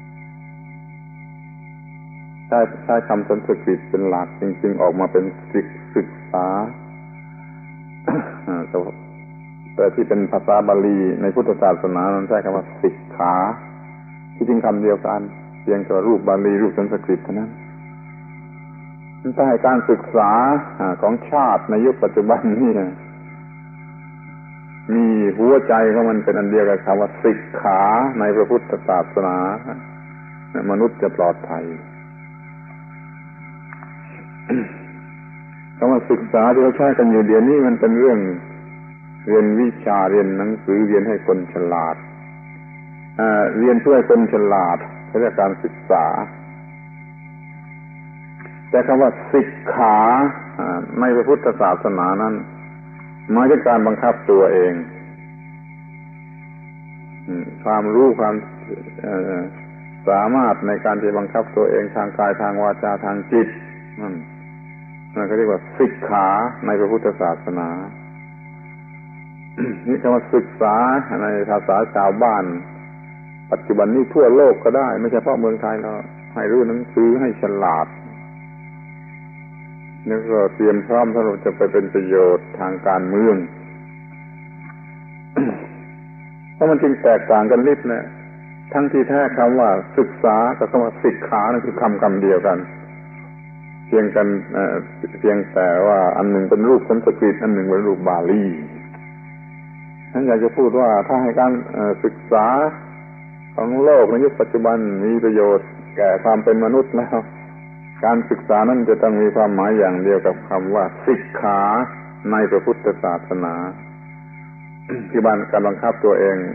ใช้ใช้คำสันสกฤตเป็นหลักจริงๆออกมาเป็นศึกศึกษาแต่ที่เป็นภาษาบาลีในพุทธศาสนานั้นใช้คำว่าศิกขาที่จริงคำเดียวกันเพียงแต่รูปบาลีรูปสันสกฤตเท่านั้นมันใช้การศึกษาของชาติในยุคปัจจุบันนี่มีหัวใจของมันเป็นอันเดียวกับคำว่าศิกขาในพระพุทธศาสนามนุษย์จะปลอดภัยคำว่าศึกษาที่เราใช้กันอยู่เดี๋ยวนี้มันเป็นเรื่องเรียนวิชาเรียนหนังสือเรียนให้คนฉลาดเรียนเพื่อให้คนฉลาดเขาเรียกการศึกษาแต่คำว่าศิกขาในพระพุทธศาสนานั้นหมายถึงการบังคับตัวเองความรู้ความสามารถในการที่บังคับตัวเองทางกายทางวาจาทางจิตนั่นนั่นเขาเรียกว่าศิกขาในพระพุทธศาสนานี่คำว่าศึกษาในภาษาชาวบ้านปัจจุบันนี้ทั่วโลกก็ได้ไม่ใช่เฉพาะเมืองไทยเราให้รู้หนังสือให้ฉลาดนี่ก็เตรียมพร้อมสำหรับจะไปเป็นประโยชน์ทางการเมืองเพราะมันจึงแตกต่างกันนิดนะทั้งที่แท้คำว่าศึกษากับคำว่าศิกขานั่นคือคำคำเดียวกันเพียงกันเพียงแต่ว่าอันหนึ่งเป็นรูปสันสกฤตอันหนึ่งเป็นรูปบาลีฉันอยากจะพูดว่าถ้าให้การศึกษาของโลกในยุคปัจจุบันมีประโยชน์แก่ความเป็นมนุษย์แล้วการศึกษานั้นจะต้องมีความหมายอย่างเดียวกับคำว่าศิกขาในพระพุทธศาสนาที่บ้านการบังคับตัวเอง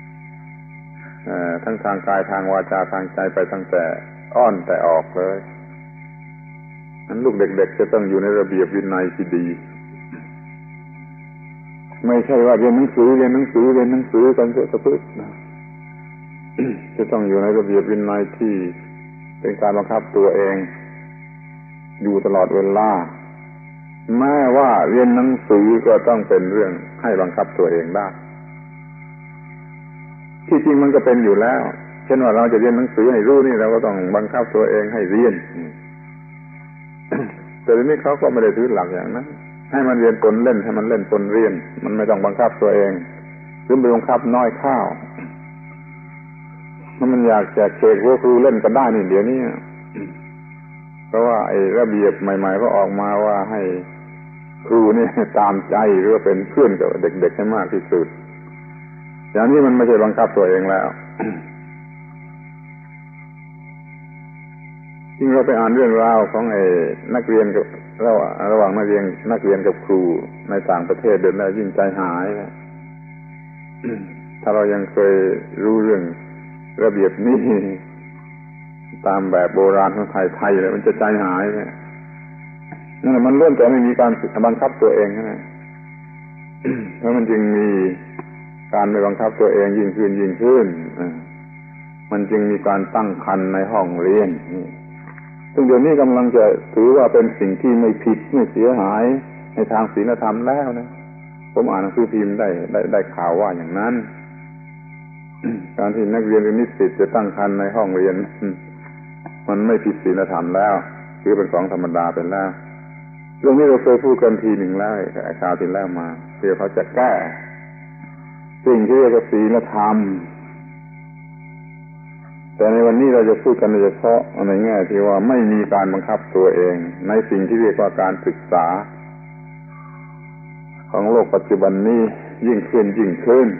ทั้งทางกายทางวาจาทางใจไปตั้งแต่อ้อนแต่ออกเลยนั้นลูกเด็กๆจะต้องอยู่ในระเบียบวินัยที่ดีไม่ใช่ว่าเรียนหนังสือเรียนหนังสือเรียนหนังสือกันเถอะสักพึ่งจะต้องอยู่ในระเบียบวินัยที่เป็นการบังคับตัวเองอยู่ตลอดเวลาแม้ว่าเรียนหนังสือก็ต้องเป็นเรื่องให้บังคับตัวเองได้ที่จริงมันก็เป็นอยู่แล้วเช่นว่าเราจะเรียนหนังสือให้รู้นี่เราก็ต้องบังคับตัวเองให้เรียนแต่ทีนี้เขาก็ไม่ได้ถือหลักอย่างนั้นให้มันเรียนปนเล่นให้มันเล่นปนเรียนมันไม่ต้องบังคับตัวเองหรือไปบังคับน้อยข้าวถ้ามันอยากแจกเค้กว่าครูเล่นก็ได้นี่เดี๋ยวนี้เพราะว่าไอ้ระเบียบใหม่ๆก็ออกมาว่าให้ครูนี่ตามใจหรือว่าเป็นเพื่อนกับเด็กๆให้มากที่สุดอย่างนี้มันไม่ใช่บังคับตัวเองแล้วจริงเราไปอ่านเรื่องราวของไอ้นักเรียนกับระหว่างระหว่างนักเรียนนักเรียนกับครูในต่างประเทศเดินแล้วยิ่งใจหายถ้าเรายังเคยรู้เรื่องระเบียบนี้ตามแบบโบราณของไทยๆเลยมันจะใจหายเนี่ยนั่นแหละมันเริ่มแต่ไม่มีการบังคับตัวเองนะแล้วมันจึงมีการไม่บังคับตัวเองยิ่งขึ้นยิ่งขึ้นมันจึงมีการตั้งครรภ์ในห้องเรียนซึ่งเดี๋ยวนี้กำลังจะถือว่าเป็นสิ่งที่ไม่ผิดไม่เสียหายในทางศีลธรรมแล้วนะผมอ่านหนังสือพิมพ์ได้ได้ได้ข่าวว่าอย่างนั้นการที่นักเรียนหรือนิสิตจะตั้งครรภ์ในห้องเรียนมันไม่ผิดศีลธรรมแล้วคือเป็นของธรรมดาไปแล้วเรื่องนี้เราเคยพูดกันทีหนึ่งแล้วไอ้ข่าวที่แล้วมาเพื่อเขาจะแก้สิ่งที่เรียกว่าศีลธรรมแต่ในวันนี้เราจะพูดกันโดยเฉพาะในแง่ที่ว่าไม่มีการบังคับตัวเองในสิ่งที่เรียกว่าการศึกษาของโลกปัจจุบันนี้ยิ่งขึ้นยิ่งขึ้น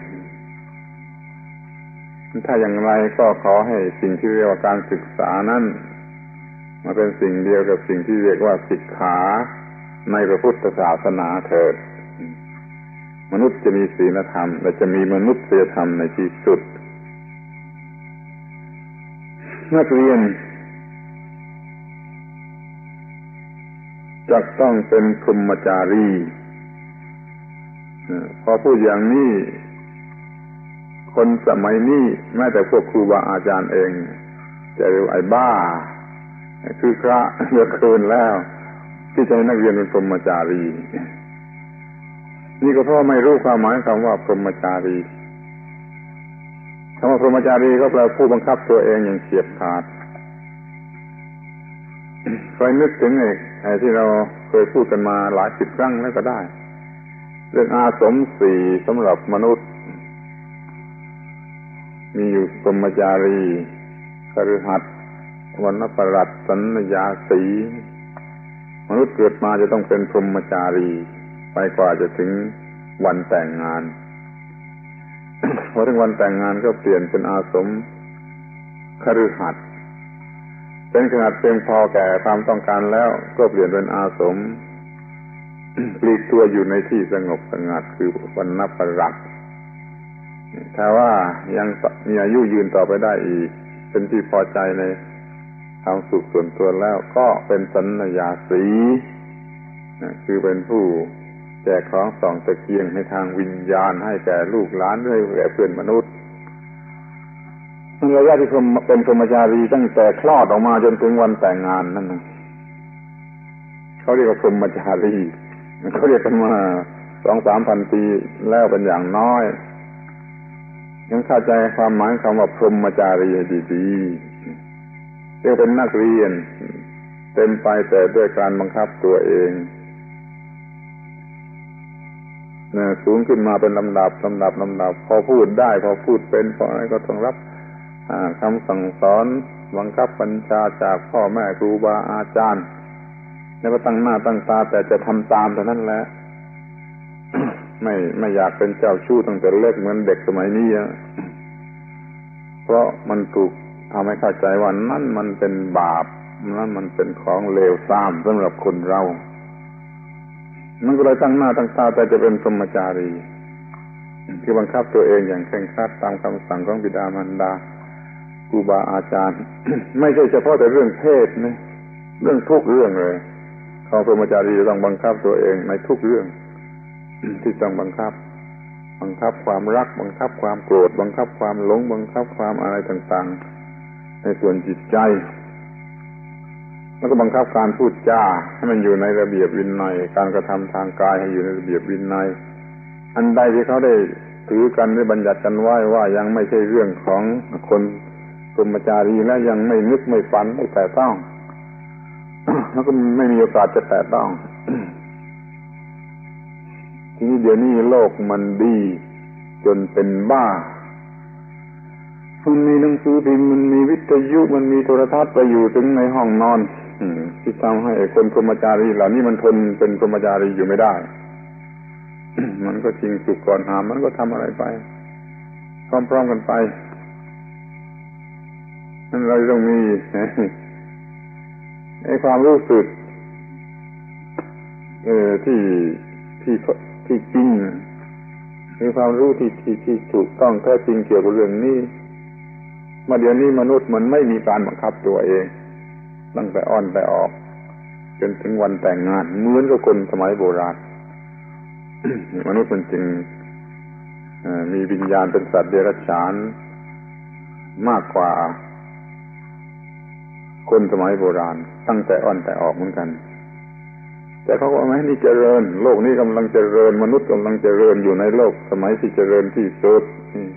ถ้าอย่างไรก็ขอให้สิ่งที่เรียกว่าการศึกษานั้นมาเป็นสิ่งเดียวกับสิ่งที่เรียกว่าศิกขาในพระพุทธศาสนาเถิดมนุษย์จะมีศีลธรรมและจะมีมนุษยธรรมในที่สุดนักเรียนจะต้องเป็นพรหมจารีพอพูดอย่างนี้คนสมัยนี้แม้แต่พวกครูบาอาจารย์เองจะเรียกไอ้บ้าคือพระเหลือเกินแล้วที่จะให้นักเรียนเป็นพรหมจารีนี่ก็เพราะไม่รู้ความหมายคำว่าพรหมจารีคำว่าพรหมจารีก็แปลผู้บังคับตัวเองอย่างเฉียบขาดใครนึกถึงไอ้ที่เราเคยพูดกันมาหลายสิบครั้งแล้วก็ได้เรื่องอาสมสี่สำหรับมนุษย์มีอยู่พรหมจารีคฤหัสถ์วรรณปรัตน์สัญญาสีมนุษย์เกิดมาจะต้องเป็นพรหมจารีไปกว่าจะถึงวันแต่งงาน พอถึงวันแต่งงานก็เปลี่ยนเป็นอาสมคฤหัสถ์เป็นขนาดเพียงพอแก่ความต้องการแล้วก็เปลี่ยนเป็นอาสม ปลีกตัวอยู่ในที่สงบสงัดคือวรรณปรัตน์ถ้าว่ายังมีอายุยืนต่อไปได้อีกเป็นที่พอใจในความสุขส่วนตัวแล้วก็เป็นสัญญาสีคือเป็นผู้แจกของส่องตะเกียงในทางวิญญาณให้แก่ลูกหลานให้แก่เพื่อนมนุษย์ระยะที่เป็นพรหมจารีตั้งแต่คลอดออกมาจนถึงวันแต่งงานนั่นนะเขาเรียกว่าพรหมจารีเขาเรียกกันมาสองสามพันปีแล้วเป็นอย่างน้อยยังเข้าใจความหมายคำว่าพรหมจารีดีๆเรียกเป็นนักเรียนเต็มไปแต่ด้วยการบังคับตัวเองเนี่ยสูงขึ้นมาเป็นลำดับลำดับลำดับพอพูดได้พอพูดเป็นพออะไรก็ต้องรับคำสั่งสอนบังคับบัญชาจากพ่อแม่ครูบาอาจารย์แล้วก็ตั้งหน้าตั้งตาแต่จะทำตามเท่านั้นแหละ ไม่ไม่อยากเป็นเจ้าชู้ตั้งแต่เล็กเหมือนเด็กสมัยนี้อ่ะเพราะมันถูกทำให้เข้าใจว่านั่นมันเป็นบาปนั่นมันเป็นของเลวทรามสำหรับคนเรามันก็เลยตั้งหน้าตั้งตาแต่จะเป็นพรหมจารีคือบังคับตัวเองอย่างเคร่งครัดตามคำสั่งของบิดามารดาครูบาอาจารย์ ไม่ใช่เฉพาะแต่เรื่องเพศนะเรื่องทุกเรื่องเลยเขาพรหมจารีต้องบังคับตัวเองในทุกเรื่องที่ต้องบังคับบังคับความรักบังคับความโกรธบังคับความหลงบังคับความอะไรต่างๆในส่วนจิตใจแล้วก็บังคับการพูดจาให้มันอยู่ในระเบียบวินัยการกระทำทางกายให้อยู่ในระเบียบวินัยอันใดที่เขาได้ถือกันได้บัญญัติกันไว้ว่ายังไม่ใช่เรื่องของคนพรหมจารีและยังไม่นึกไม่ฝันไม่แต่ต้องแล้วก็ไม่มีโอกาสจะแตะต้อง ทีนี้เดี๋ยวนี้โลกมันดีจนเป็นบ้ามันมีหนังสือพิมพ์มันมีวิทยุมันมีโทรทัศน์ไปอยู่ถึงในห้องนอนที่ทำให้คนพรหมจารีเหล่านี้มันทนเป็นพรหมจารีอยู่ไม่ได้ มันก็ชิงสุกก่อนหามมันก็ทำอะไรไปพร้อมๆกันไปนั่นเราต้องมีไอ้ความรู้สึกเออที่ที่ที่จริงมีความรู้ที่ที่ที่ถูกต้องแท้จริงเกี่ยวกับเรื่องนี้มาเดี๋ยวนี้มนุษย์มันไม่มีการบังคับตัวเองตั้งแต่อ่อนแต่ออกจนถึงวันแต่งงานเหมือนกับคนสมัยโบราณ มนุษย์มันจึงมีวิญญาณเป็นสัตว์เดรัจฉานมากกว่าคนสมัยโบราณตั้งแต่อ่อนแต่ออกเหมือนกันแต่เขาบอกว่าแม้นี่เจริญโลกนี้กำลังเจริญมนุษย์กำลังเจริญอยู่ในโลกสมัยที่เจริญที่สุด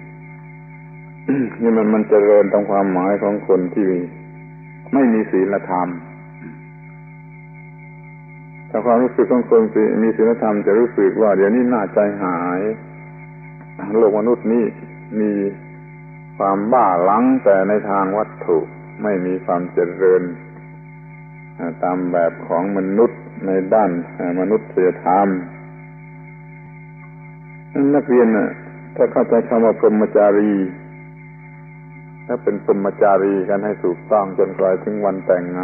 นี่มันมันเจริญตามความหมายของคนที่ไม่มีศีลธรรมถ้าความรู้สึกของคนมีศีลธรรมจะรู้สึกว่าเดี๋ยวนี้น่าใจหายโลกมนุษย์นี้มีความบ้าหลังแต่ในทางวัตถุไม่มีความเจริญตามแบบของมนุษย์ในด้านมนุษยธรรมนักเรียนน่ะถ้าเข้าใจคำว่าพรหมจารีถ้าเป็นพรหมจารีกันให้ถูกต้องจนกว่าถึงวันแต่งงาน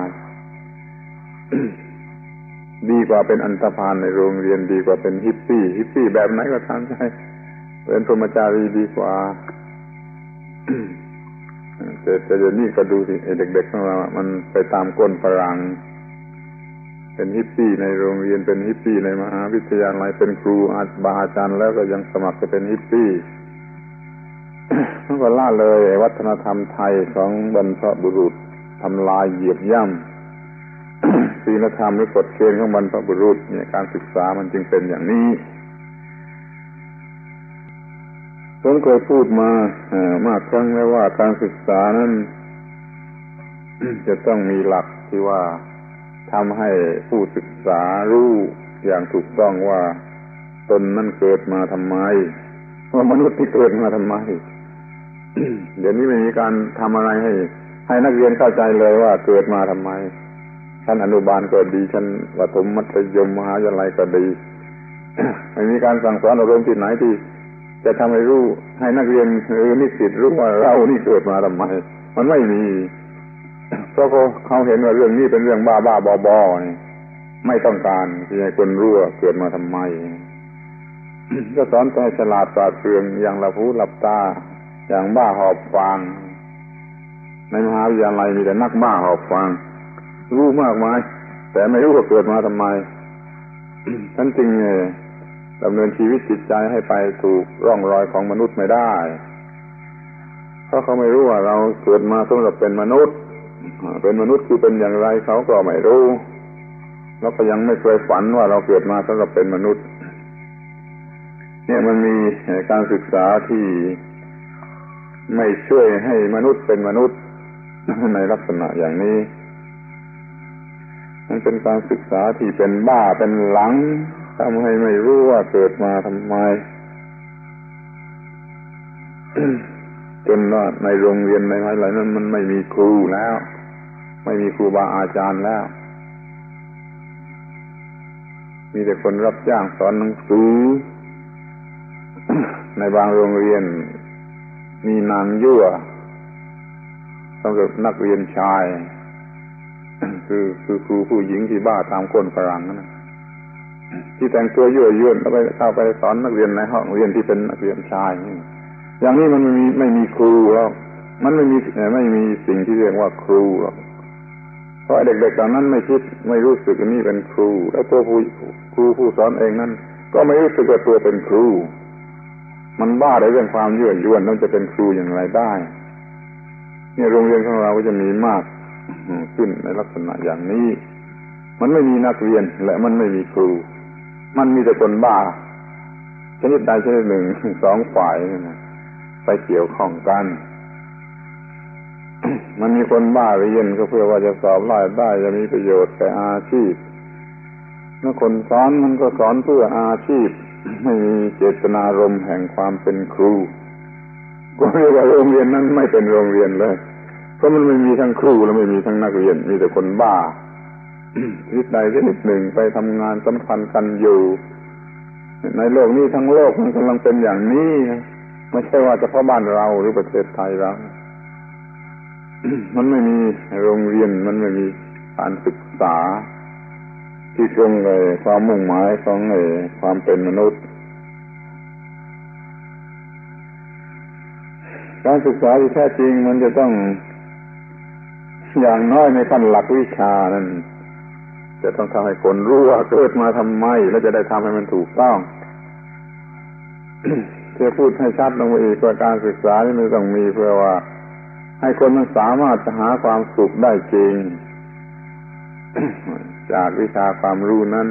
ดีกว่าเป็นอันธพาลในโรงเรียนดีกว่าเป็นฮิปปี้ฮิปปี้แบบไหนก็ทำได้เป็นพรหมจารีดีกว่า แต่แต่เดี๋ยวนี้ก็ดูสิไอ้เด็กๆของเรามันไปตามก้นฝรั่งเป็นฮิปปี้ในโรงเรียนเป็นฮิปปี้ในมหาวิทยาลัยเป็นครูอาจารย์แล้วก็ยังสมัครจะเป็นฮิปปี้ มันก็ล่าเลยวัฒนธรรมไทยของบรรพบุรุษทำลายเหยียบย่ำ ศีลธรรมหรือกฎเกณฑ์ของบรรพบุรุษเนี่ยการศึกษามันจึงเป็นอย่างนี้ผมเคยพูดมามากครั้งแล้วว่าการศึกษานั้น จะต้องมีหลักที่ว่าทำให้ผู้ศึกษารู้อย่างถูกต้องว่าตนนั่นเกิดมาทำไมว่ามนุษย์ที่เกิดมาทำไม เดี๋ยวนี้ไม่มีการทำอะไรให้ให้นักเรียนเข้าใจเลยว่าเกิดมาทำไมชั้นอนุบาลก็ดีชั้นประถมมัธยมมหาวิทยาลัยก็ดี ไม่มีการสั่งสอนอบรมที่ไหนที่จะทำให้รู้ให้นักเรียนหรือนิสิตรู้ว่าเรานี่เกิดมาทำไมมันไม่มีเพราะเขาเห็นว่าเรื่องนี้เป็นเรื่องบ้าบ้าบอบอไม่ต้องการที่ให้คนรู้ว่าเกิดมาทำไม ก็สอนแต่ฉลาดปราดเปรื่องอย่างหลับหูหลับตาอย่างบ้าหอบฟางในมหาวิทยาลัยมีแต่นักบ้าหอบฟางรู้มากมายแต่ไม่รู้ว่าเกิดมาทำไม ท่านจึงดำเนินชีวิตจิตใจให้ไปถูกร่องรอยของมนุษย์ไม่ได้เพราะเขาไม่รู้ว่าเราเกิดมาสำหรับเป็นมนุษย์เป็นมนุษย์คือเป็นอย่างไรเขาก็ไม่รู้แล้วก็ยังไม่เคยฝันว่าเราเกิดมาสำหรับเป็นมนุษย์เนี่ยมันมีการศึกษาที่ไม่ช่วยให้มนุษย์เป็นมนุษย์ในลักษณะอย่างนี้มันเป็นการศึกษาที่เป็นบ้าเป็นหลังทำให้ไม่รู้ว่าเกิดมาทำไม จนว่าในโรงเรียนในมหาวิทยาลัยนั้นมันไม่มีครูแล้วไม่มีครูบาอาจารย์แล้วมีแต่คนรับจ้างสอนหนังสือ ในบางโรงเรียนมีนางยั่วสำหรับนักเรียนชาย คือคือครูผู้หญิงที่บ้าตามคนฝรั่งนะที่แต่งตัวยั่วยวนแล้วไปเข้าไปสอนนักเรียนในห้องเรียนที่เป็นนักเรียนชายอย่างนี้มันไม่มีไม่มีครูแล้วมันไม่มีไม่มีสิ่งที่เรียกว่าครูหรอกเพราะเด็กๆตอนนั้นไม่คิดไม่รู้สึกว่านี่เป็นครูแล้วตัวผู้ครูผู้สอนเองนั้นก็ไม่รู้สึกว่าตัวเป็นครูมันบ้าในเรื่องความยั่วยวนนั่นจะเป็นครูอย่างไรได้เนี่ยโรงเรียนของเราก็จะมีมากขึ้นในลักษณะอย่างนี้มันไม่มีนักเรียนและมันไม่มีครูมันมีแต่คนบ้าชนิดใดชนิดหนึ่งสองฝ่ายนี่นะไปเกี่ยวข้องกัน มันมีคนบ้าเรียนก็เพื่อว่าจะสอบได้ได้จะมีประโยชน์แก่อาชีพแล้วคนสอนมันก็สอนเพื่ออาชีพไม่มีเจตนารมณ์แห่งความเป็นครูก็เรียกว่าโรงเรียนนั้นไม่เป็นโรงเรียนเลยเพราะมันไม่มีทั้งครูและไม่มีทั้งนักเรียนมีแต่คนบ้า ชนิดใดชนิดหนึ่งไปทำงานสัมพันธ์กันอยู่ในโลกนี้ทั้งโลกมันกำลังเป็นอย่างนี้ไม่ใช่ว่าเฉพาะบ้านเราหรือประเทศไทยเรา มันไม่มีโรงเรียนมันไม่มีการศึกษาที่ตรงเลยความมุ่งหมายของไอ้ความเป็นมนุษย์การศึกษาที่แท้จริงมันจะต้องอย่างน้อยในขั้นหลักวิชานั้นจะต้องทำให้คนรู้ว่าเกิดมาทำไมแล้วจะได้ทำให้มันถูกต้อง จะพูดให้ชัดลงไปอีกว่าการศึกษานี่มันต้องมีเพื่อว่าให้คนมันสามารถจะหาความสุขได้จริง จากวิชาความรู้นั้น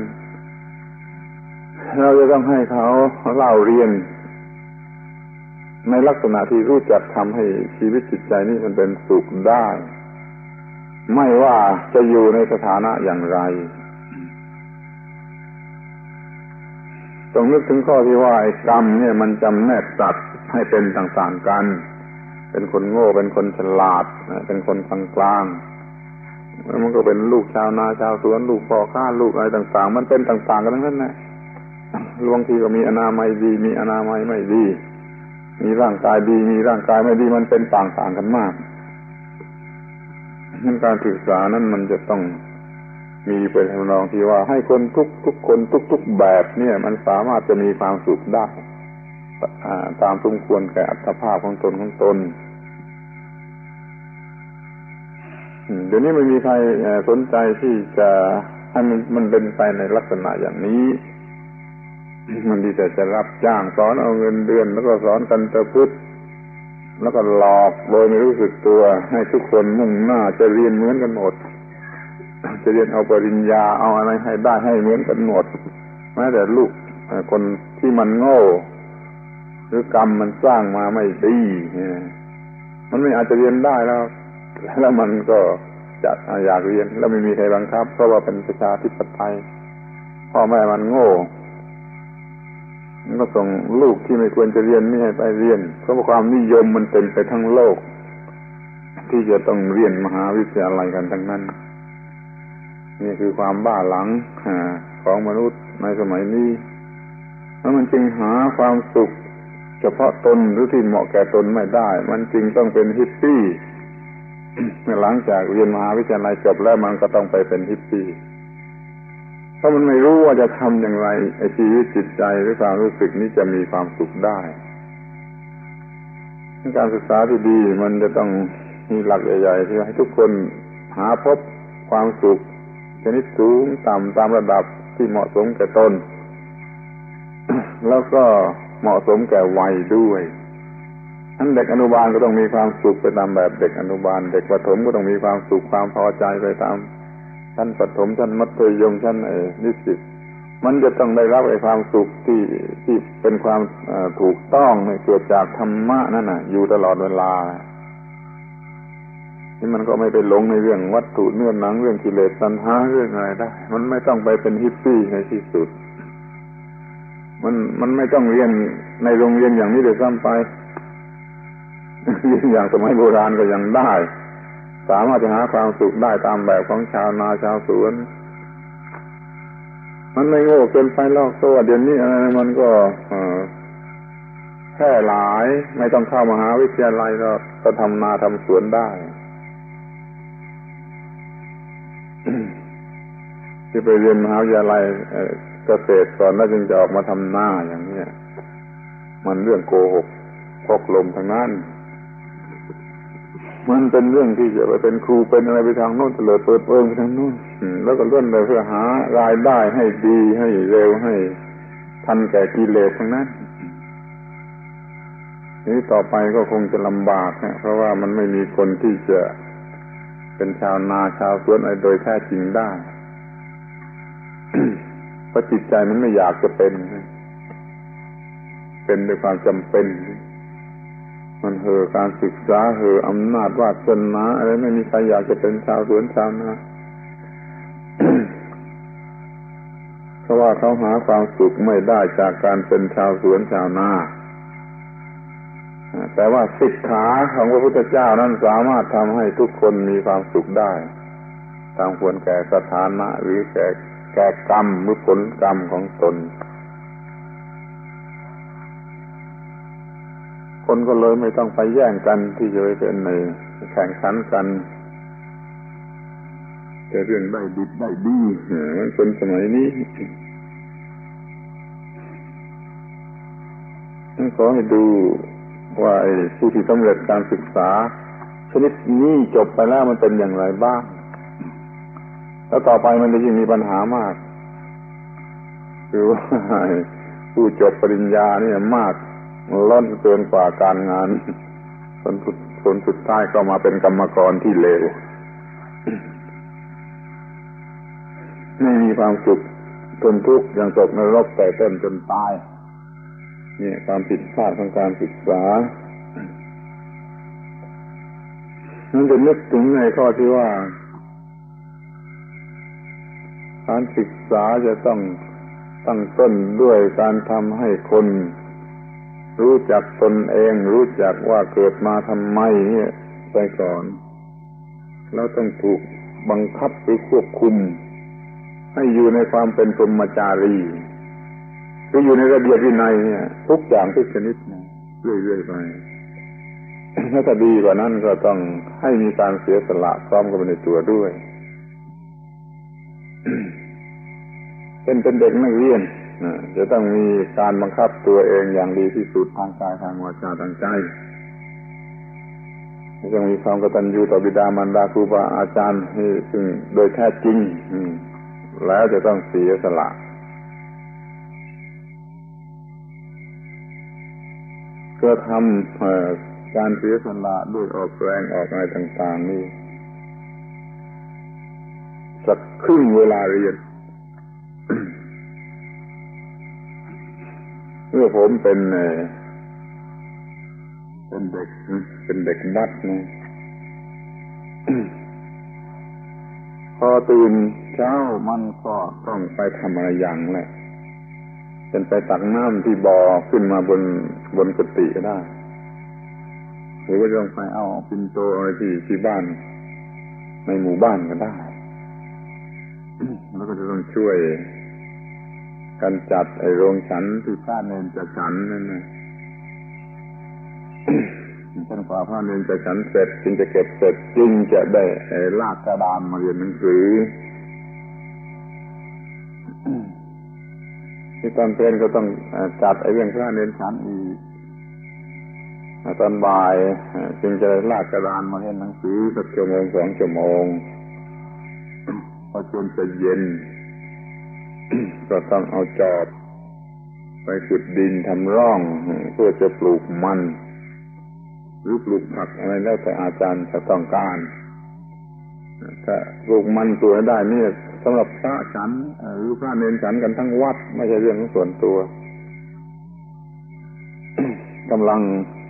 เราจะต้องให้เขาเล่าเรียนในลักษณะที่รู้จักทำให้ชีวิตจิตใจนี่มันเป็นสุขได้ไม่ว่าจะอยู่ในสถานะอย่างไรต้องนึกถึงข้อที่ว่าไอ้กรรมเนี่ยมันจำแนกสัตว์ให้เป็นต่างๆกันเป็นคนโง่เป็นคนฉลาดเป็นคนกลางๆแล้วมันก็เป็นลูกชาวนาชาวสวนลูกพ่อค้าลูกอะไรต่างๆมันเป็นต่างๆกันทั้งนั้นนะบางทีก็มีอนามัยดีมีอนามัยไม่ดีมีร่างกายดีมีร่างกายไม่ดีมันเป็นต่างๆกันมากงั้นการศึกษานั้นมันจะต้องมีเป็นทำนองที่ว่าให้คนทุกทุกคนทุกๆแบบเนี่ยมันสามารถจะมีความสุขได้ตามสมควรแก่อัตภาพของตนของตนเดี๋ยวนี้ไม่มีใครสนใจที่จะให้มันมันเป็นไปในลักษณะอย่างนี้มันดีแต่จะรับจ้างสอนเอาเงินเดือนแล้วก็สอนกันตะพึดแล้วก็หลอกโดยไม่รู้สึกตัวให้ทุกคนมุ่งหน้าจะเรียนเหมือนกันหมดจะเรียนเอาปริญญาเอาอะไรให้ได้ให้เหมือนกันหมดแม้แต่ลูกคนที่มันโง่หรือกรรมมันสร้างมาไม่ดีมันไม่อาจจะเรียนได้แล้วแล้วมันก็จะอยากเรียนแล้วไม่มีใครบังคับเพราะว่าเป็นประชาธิปไตยพ่อแม่มันโง่ก็ส่งลูกที่ไม่ควรจะเรียนไม่ให้ไปเรียนเพราะความนิยมมันเต็มไปทั้งโลกที่จะต้องเรียนมหาวิทยาลัยกันทั้งนั้นนี่คือความบ้าหลังของมนุษย์ในสมัยนี้แล้วมันจึงหาความสุขเฉพาะตนหรือที่เหมาะแก่ตนไม่ได้มันจึงต้องเป็นฮิปปี้ หลังจากเรียนมหาวิทยาลัยจบแล้วมันก็ต้องไปเป็นฮิปปี้เพราะมันไม่รู้ว่าจะทำอย่างไรไอ้ชีวิตจิตใจหรือความรู้สึกนี้จะมีความสุขได้การศึกษาที่ดีมันจะต้องมีหลักใหญ่ๆที่ให้ทุกคนหาพบความสุขชนิดสูงต่ำตามระดับที่เหมาะสมแก่ตน แล้วก็เหมาะสมแก่วัยด้วยทั้งเด็กอนุบาลก็ต้องมีความสุขไปตามแบบเด็กอนุบาลเด็กประถมก็ต้องมีความสุขความพอใจไปตามชั้นประถมชั้นมัธยมชั้นเอ่อนิสิตมันจะต้องได้รับไอ้ความสุขที่ที่เป็นความถูกต้องเกิดจากธรรมะนั่นน่ะอยู่ตลอดเวลานี่มันก็ไม่ไปหลงในเรื่องวัตถุเนื้อหนังเรื่องกิเลสตัณหาเรื่องอะไรได้มันไม่ต้องไปเป็นฮิปปี้ในที่สุดมันมันไม่ต้องเรียนในโรงเรียนอย่างนี้เลยซ้ำไปเรียนอย่างสมัยโบราณก็ยังได้สามารถจะหาความสุขได้ตามแบบของชาวนาชาวสวนมันไม่โง่เกินไปหรอกเพราะว่าเดี๋ยวนี้อะไรมันก็แพร่หลายไม่ต้องเข้ามหาวิทยาลัยก็ก็ทำนาทำสวนได้ ที่ไปเรียนมหาวิทยาลัยเกษตรก่อนแล้วจึงจะออกมาทำนาอย่างนี้มันเรื่องโกหกพกลมทางนั้นมันเป็นเรื่องที่จะไปเป็นครูเป็นอะไรไปทางโน้นเตลิดเปิดเปิงไปทางโน้นแล้วก็ล้วนเลยเพื่อหารายได้ให้ดีให้เร็วให้ทันแก่กิเลสทั้งนั้นนี้ต่อไปก็คงจะลำบากนะเพราะว่ามันไม่มีคนที่จะเป็นชาวนาชาวสวนอะไรโดยแท้จริงได้ เพราะจิตใจมันไม่อยากจะเป็นเป็นด้วยความจำเป็นมันเห่อการศึกษาเห่ออำนาจวาสนาอะไรไม่มีใครอยากจะเป็นชาวสวนชาวนา เพราะว่าเขาหาความสุขไม่ได้จากการเป็นชาวสวนชาวนาแต่ว่าศิกขาของพระพุทธเจ้านั้นสามารถทำให้ทุกคนมีความสุขได้ตามควรแก่สถานะหรือแก่แก่กรรมหรือผลกรรมของตนคนก็เลยไม่ต้องไปแย่งกันที่จะไปเป็นในแข่งขันกันแต่เรื่องได้ดีได้ดีมันคนสมัยนี้ต้องขอให้ดูว่าไอ้ผู้ที่สำเร็จการศึกษาชนิดนี้จบไปแล้วมันเป็นอย่างไรบ้างแล้วต่อไปมันจะยิ่งมีปัญหามากคือว่าผู้จบปริญญาเนี่ยมากล้นเกินกว่าการงานผลผลสุดท้ายก็มาเป็นกรรมกรที่เลวไม่มีความสุขทนทุกข์ยังตกนรกแต่ต้นจนตายนี่ความผิดพลาดของการศึกษานั่นจะนึกถึงในข้อที่ว่าการศึกษาจะต้องตั้งต้นด้วยการทำให้คนรู้จักตนเองรู้จักว่าเกิดมาทำไมเนี่ยไปก่อนแล้วต้องถูกบังคับหรือควบคุมให้อยู่ในความเป็นพรหมจารีคืออยู่ในระเบียบวินัยเนี่ยทุกอย่างทุกชนิดเรื่อยๆไปถ้าจะดีกว่านั้นก็ต้องให้มีการเสียสละพร้อมกับในตัวด้วย เป็นเป็นเด็กนักเรียนจะต้องมีการบังคับตัวเองอย่างดีที่สุดทางกายทางวาจาทางใจจะมีความกตัญญูต่อบิดามารดาครูบาอาจารย์นี่ซึ่งโดยแท้จริงแล้วจะต้องเสียสละก็ทำการเสียสละด้วยออกแรงออกอะไรต่างๆนี่สักครึ่งเวลาเรียน เมื่อผมเป็นเป็นเด็กเป็นเด็กวัดนะพอตื่นเช้ามันก็ต้องไปทำอะไรอย่างแหละเป็นไปตักน้ำที่บ่อขึ้นมาบนบนกุฏิก็ได้หรือว่าต้องไปเอาปิ่นโตอะไรที่ที่บ้านในหมู่บ้านก็ได้ แล้วก็จะต้องช่วยกันจัดไอ้โรงฉันที่พระเนรจะฉันนั่นนะ ท่านกว่าพระเนรจะฉันเสร็จจึงจะเก็บเสร็จจึงจะได้ลากกระดานมาเรียนหนังสือ ที่ตอนเพลก็ต้องจัดไอ้เรื่องพระเนรฉันอีกตอนบ่ายจึงจะได้ลากกระดานมาเรียนหนังสือสักชั่วโมงสองชั่วโมงพอจนจะเย็น ก็ต้องเอาจอบไปขุดดินทำร่องเพื่อจะปลูกมันหรือปลูกผักอะไรแล้วแต่อาจารย์จะต้องการถ้าปลูกมันตัวได้นี่สำหรับพระฉันหรือพระเนรฉันกันทั้งวัดไม่ใช่เรื่องของส่วนตัว กำลัง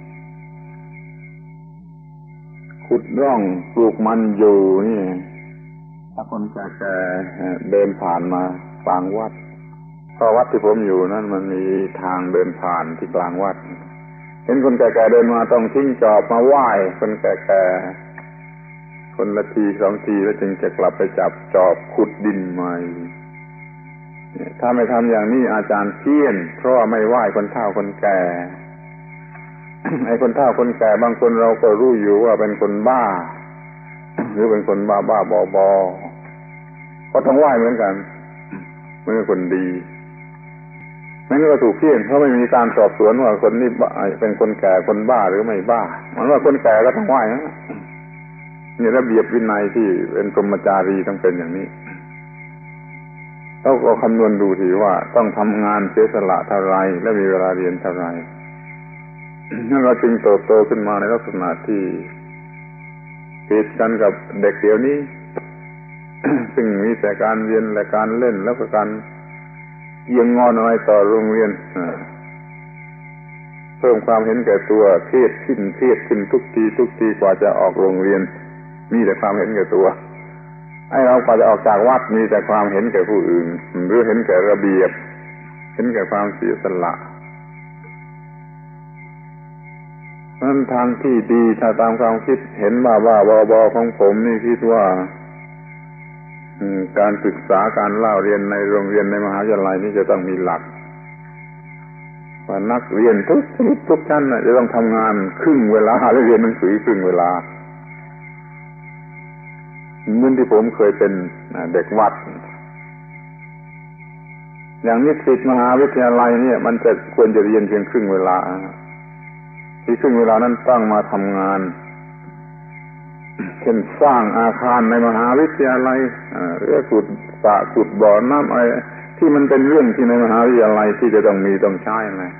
ขุดร่องปลูกมันอยู่นี่ถ้าคนแก่ๆเดินผ่านมากลางวัดเพราะวัดที่ผมอยู่นั่นมันมีทางเดินผ่านที่กลางวัดเห็นคนแก่ๆเดินมาต้องทิ้งจอบมาไหว้คนแก่ๆคนละทีสองทีแล้วจึงจะกลับไปจับจอบขุดดินใหม่ถ้าไม่ทำอย่างนี้อาจารย์เพี้ยนเพราะว่าไม่ไหว้คนเฒ่าคนแก่ ไอ้คนเฒ่าคนแก่บางคนเราก็รู้อยู่ว่าเป็นคนบ้าหรือเป็นคนบ้าบ้าบอบอก็ต้องไหว้เหมือนกันไม่ใช่คนดีนั่นก็ถูกเพี้ยนเพราะไม่มีการสอบสวนว่าคนนี้เป็นคนแก่คนบ้าหรือไม่บ้ามันว่าคนแก่ก็ต้องไหว้นะนี่ระเบียบวินัยที่เป็นพรหมจารีต้องเป็นอย่างนี้ต้องเอาคำนวณดูทีว่าต้องทำงานเสียสละเท่าไรและมีเวลาเรียนเท่าไรนั่นเราจึงโตโตขึ้นมาในลักษณะที่ผิดกันกับเด็กเดี๋ยวนี้ ซึ่งมีแต่การเรียนและการเล่นแล้วก็การเยี่ยงงอนอะไรต่อโรงเรียนเพิ่มความเห็นแก่ตัวเครียดขึ้นเครียดขึ้นทุกทีทุกทีกว่าจะออกโรงเรียนมีแต่ความเห็นแก่ตัวไอ้เรากว่าจะออกจากวัดมีแต่ความเห็นแก่ผู้อื่นหรือเห็นแก่ระเบียบเห็นแก่ความเสียสละนั้นทางที่ดีถ้าตามความคิดเห็นว่าว่าบอของผมนี่คิดว่าการศึกษาการเล่าเรียนในโรงเรียนในมหาวิทยาลัยนี่จะต้องมีหลักว่านักเรียนทุกชนิดทุกชั้นจะต้องทำงานครึ่งเวลาและเรียนหนังสือครึ่งเวลาเหมือนที่ผมเคยเป็นเด็กวัดอย่างนิสิตมหาวิทยาลัยเนี่ยมันจะควรจะเรียนเพียงครึ่งเวลาที่ครึ่งเวลานั้นต้องมาทำงานเช่นสร้างอาคารในมหาวิทยาลัยหรือขุดสระขุดบ่อน้ำอะไรที่มันเป็นเรื่องที่ในมหาวิทยาลัยที่จะต้องมีต้องใช้ไง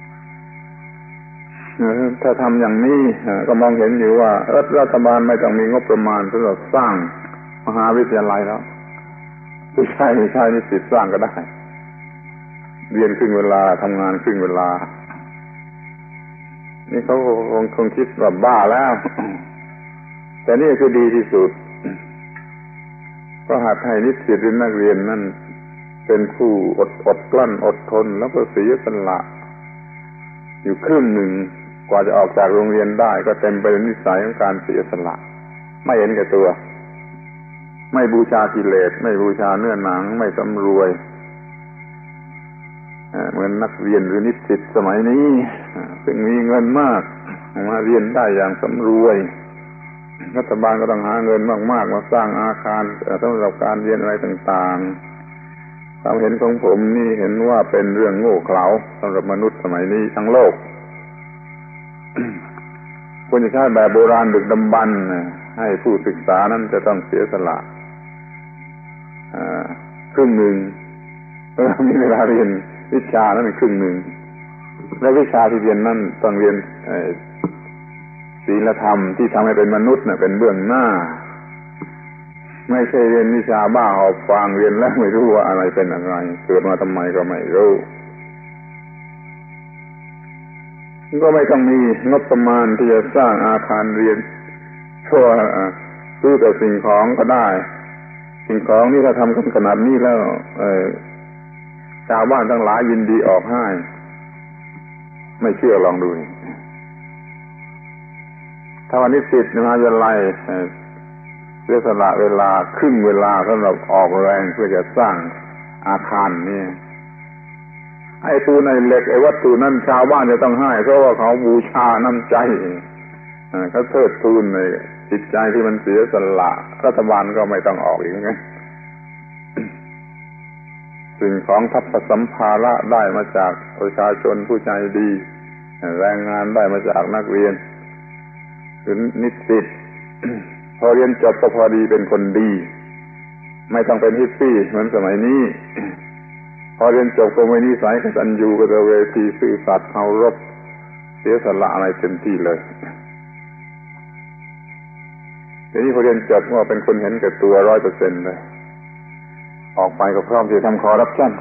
ถ้าทำอย่างนี้ก็มองเห็นอยู่ว่ารัฐบาลไม่ต้องมีงบประมาณสำหรับสร้างมหาวิทยาลัยแล้วไม่ใช่ไม่ใช่นิสิตสร้างก็ได้เรียนครึ่งเวลาทำงานครึ่งเวลานี่เขาคงคงคิดว่าบ้าแล้วแต่นี่คือดีที่สุดก็หากให้นิสิตหรือนักเรียนนั่นเป็นผู้อดอดกลั้นอดทนแล้วก็เสียสละอยู่ครึ่งหนึ่งกว่าจะออกจากโรงเรียนได้ก็เต็มไปด้วยนิสัยของการเสียสละไม่เห็นแก่ตัวไม่บูชากิเลสไม่บูชาเนื้อหนังไม่สำรวยเหมือนนักเรียนหรือนิสิตสมัยนี้ซึ่งมีเงินมากมาเรียนได้อย่างสำรวยรัฐบาลก็ต้องหาเงินมากๆมาสร้างอาคารสำหรับการเรียนอะไรต่างๆความเห็นของผมนี่เห็นว่าเป็นเรื่องโง่เขลาสำหรับมนุษย์สมัยนี้ทั้งโลก ควรจะใช้แบบโบราณดึกดำบรรพ์ให้ผู้ศึกษานั้นจะต้องเสียสละครึ่งหนึ่งมีเวลาเรียนวิชานั้นครึ่งหนึ่งและวิชาที่เรียนนั้นต้องเรียนศีลธรรมที่ทำให้เป็นมนุษย์เนี่ยเป็นเบื้องหน้าไม่ใช่เรียนวิชาบ้าหอบฟางเรียนแล้วไม่รู้ว่าอะไรเป็นอะไรเกิดมาทำไมก็ไม่รู้ก็ไม่ต้องมีงบประมาณที่จะสร้างอาคารเรียนทั่วซื้อแต่สิ่งของก็ได้สิ่งของนี่ถ้าทำกันขนาดนี้แล้วเอ่อชาวบ้านทั้งหลายยินดีออกให้ไม่เชื่อลองดูถ้าวันนี้ติดมหาวิทยาลัยเสียสละเวลาครึ่งเวลาสำหรับออกแรงเพื่อจะสร้างอาคารนี่ไอ้ปูนไอ้เหล็กไอ้วัตถุนั้นชาวบ้านจะต้องให้เพราะว่าเขาบูชาน้ำใจเขาเทิดทูนในจิตใจที่มันเสียสละรัฐบาลก็ไม่ต้องออกอีกไงสิ่งของทัพสัมภาระได้มาจากประชาชนผู้ใจดีแรงงานได้มาจากนักเรียนหรือนิสิตพอเรียนจบก็พอดีเป็นคนดีไม่ต้องเป็นฮิปปี้เหมือนสมัยนี้พอเรียนจบก็ไม่นิสัยกตัญญูกตเวทีซื่อสัตย์เคารพเสียสละอะไรเต็มที่เลยทีนี้พอเรียนจบก็เป็นคนเห็นแก่ตัว ร้อยเปอร์เซ็นต์ เลยออกไปก็พร้อมที่จะทำคอร์รัปชัน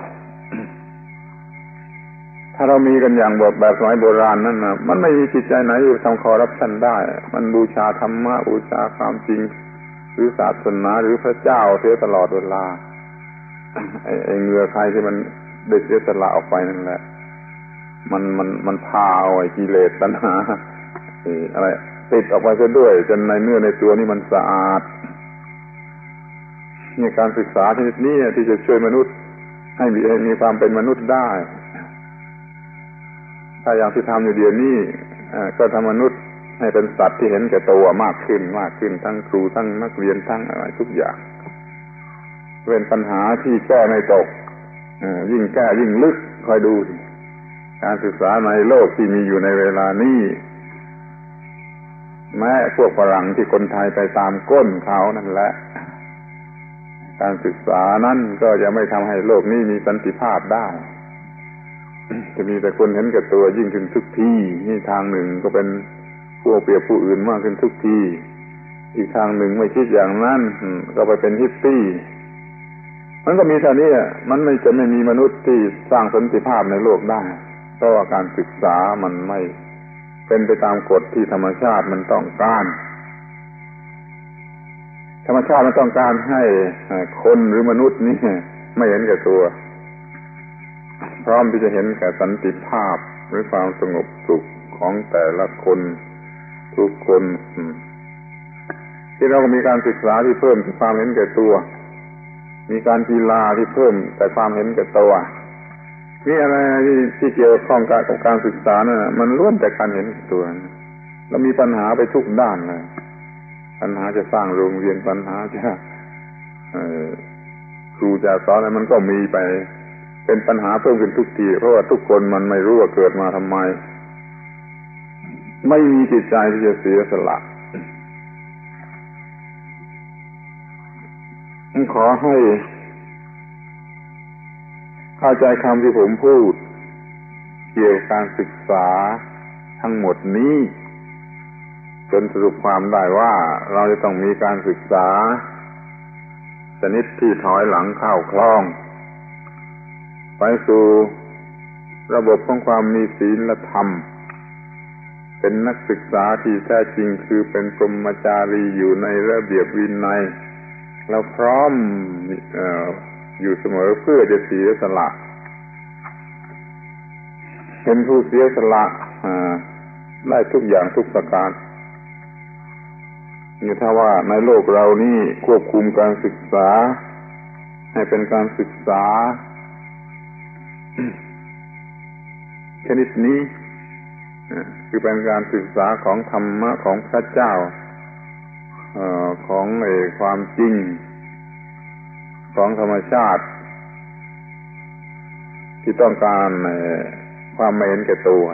ถ้าเรามีกันอย่างแบบแบบสมัยโบราณนั่นนะมันไม่มีจิตใจไหนที่จะทำคอร์รัปชันได้มันบูชาธรรมะบูชาความจริงหรือศาสนาหรือพระเจ้าเสียตลอดเวลาไอ้ไอ้เหงื่อใครที่มันเด็ดเสียสละออกไปนั่นแหละมันมันมันพาเอาไอ้กิเลสตัณหาอะไรติดออกไปซะด้วยจนในเนื้อในตัวนี่มันสะอาดนี่การศึกษาชนิดนี้ที่จะช่วยมนุษย์ให้มีให้มีความเป็นมนุษย์ได้ถ้าอย่างที่ทำอยู่เดี๋ยวนี้ก็ทำมนุษย์ให้เป็นสัตว์ที่เห็นแก่ตัวมากขึ้นมากขึ้นทั้งครูทั้งนักเรียนทั้งอะไรทุกอย่างเป็นปัญหาที่แก้ไม่ตกยิ่งแก้ยิ่งลึกคอยดูสิการศึกษาในโลกที่มีอยู่ในเวลานี้แม้พวกฝรั่งที่คนไทยไปตามก้นเขานั่นแหละการศึกษานั้นก็จะไม่ทำให้โลกนี้มีสันติภาพได้จะมีแต่คนเห็นแก่ตัวยิ่งขึ้นทุกทีนี่ทางหนึ่งก็เป็นผู้เปรียบผู้อื่นมากขึ้นทุกทีอีกทางหนึ่งไม่คิดอย่างนั้นก็ไปเป็นฮิปปี้มันก็มีเท่านี้มันไม่จะไม่มีมนุษย์ที่สร้างสันติภาพในโลกได้เพราะว่าการศึกษามันไม่เป็นไปตามกฎที่ธรรมชาติมันต้องการธรรมชาติมันต้องการให้คนหรือมนุษย์นี่ไม่เห็นแก่ตัวพร้อมที่จะเห็นแก่สันติภาพหรือความสงบสุขของแต่ละคนทุกคนที่เราก็มีการศึกษาที่เพิ่มความเห็นแก่ตัวมีการกีฬาที่เพิ่มแต่ความเห็นแก่ตัวนี่อะไรที่ที่เกี่ยวข้องกับการศึกษานั่นน่ะมันล้วนแต่การเห็นแก่ตัวแล้วมีปัญหาไปทุกด้านเลยปัญหาจะสร้างโรงเรียนปัญหาจะครูจะสอนอะไรมันก็มีไปเป็นปัญหาเพิ่มขึ้นทุกทีเพราะว่าทุกคนมันไม่รู้ว่าเกิดมาทำไมไม่มีจิตใจที่จะเสียสละขอให้เข้าใจคำที่ผมพูดเกี่ยวกับการศึกษาทั้งหมดนี้จนสรุปความได้ว่าเราจะต้องมีการศึกษาชนิดที่ถอยหลังเข้าคลองไปสู่ระบบของความมีศีลธรรมเป็นนักศึกษาที่แท้จริงคือเป็นพรหมจารีอยู่ในระเบียบวินัยเราพร้อมเอ่ออยู่เสมอเพื่อจะเสียสละเป็นผู้เสียสละได้ทุกอย่างทุกประการนี่ถ้าว่าในโลกเรานี่ควบคุมการศึกษาให้เป็นการศึกษาชนิดนี้คือเป็นการศึกษาของธรรมะของพระเจ้าของไอ้ความจริงของธรรมชาติที่ต้องการความไม่เห็นแก่ตัว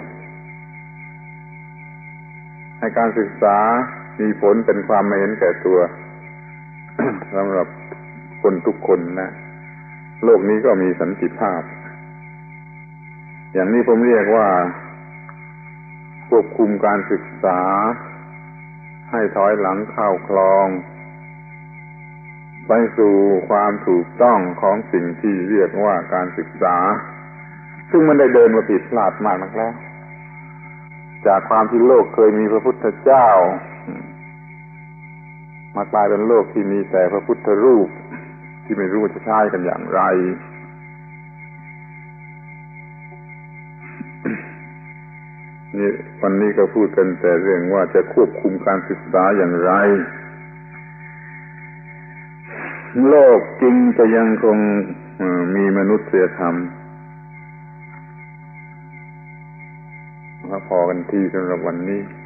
ให้การศึกษามีผลเป็นความไม่เห็นแก่ตัว สำหรับคนทุกคนนะโลกนี้ก็มีสันติภาพอย่างนี้ผมเรียกว่าควบคุมการศึกษาให้ถอยหลังเข้าคลองไปสู่ความถูกต้องของสิ่งที่เรียกว่าการศึกษาซึ่งมันได้เดินมาผิดพลาดมากนักแล้วจากความที่โลกเคยมีพระพุทธเจ้ามากลายเป็นโลกที่มีแต่พระพุทธรูปที่ไม่รู้จะใช้กันอย่างไรนี่วันนี้ก็พูดกันแต่เรื่องว่าจะควบคุมการศึกษาอย่างไรโลกจริงจะยังคงมีมนุษยธรรมพอกันที่สำหรับวันนี้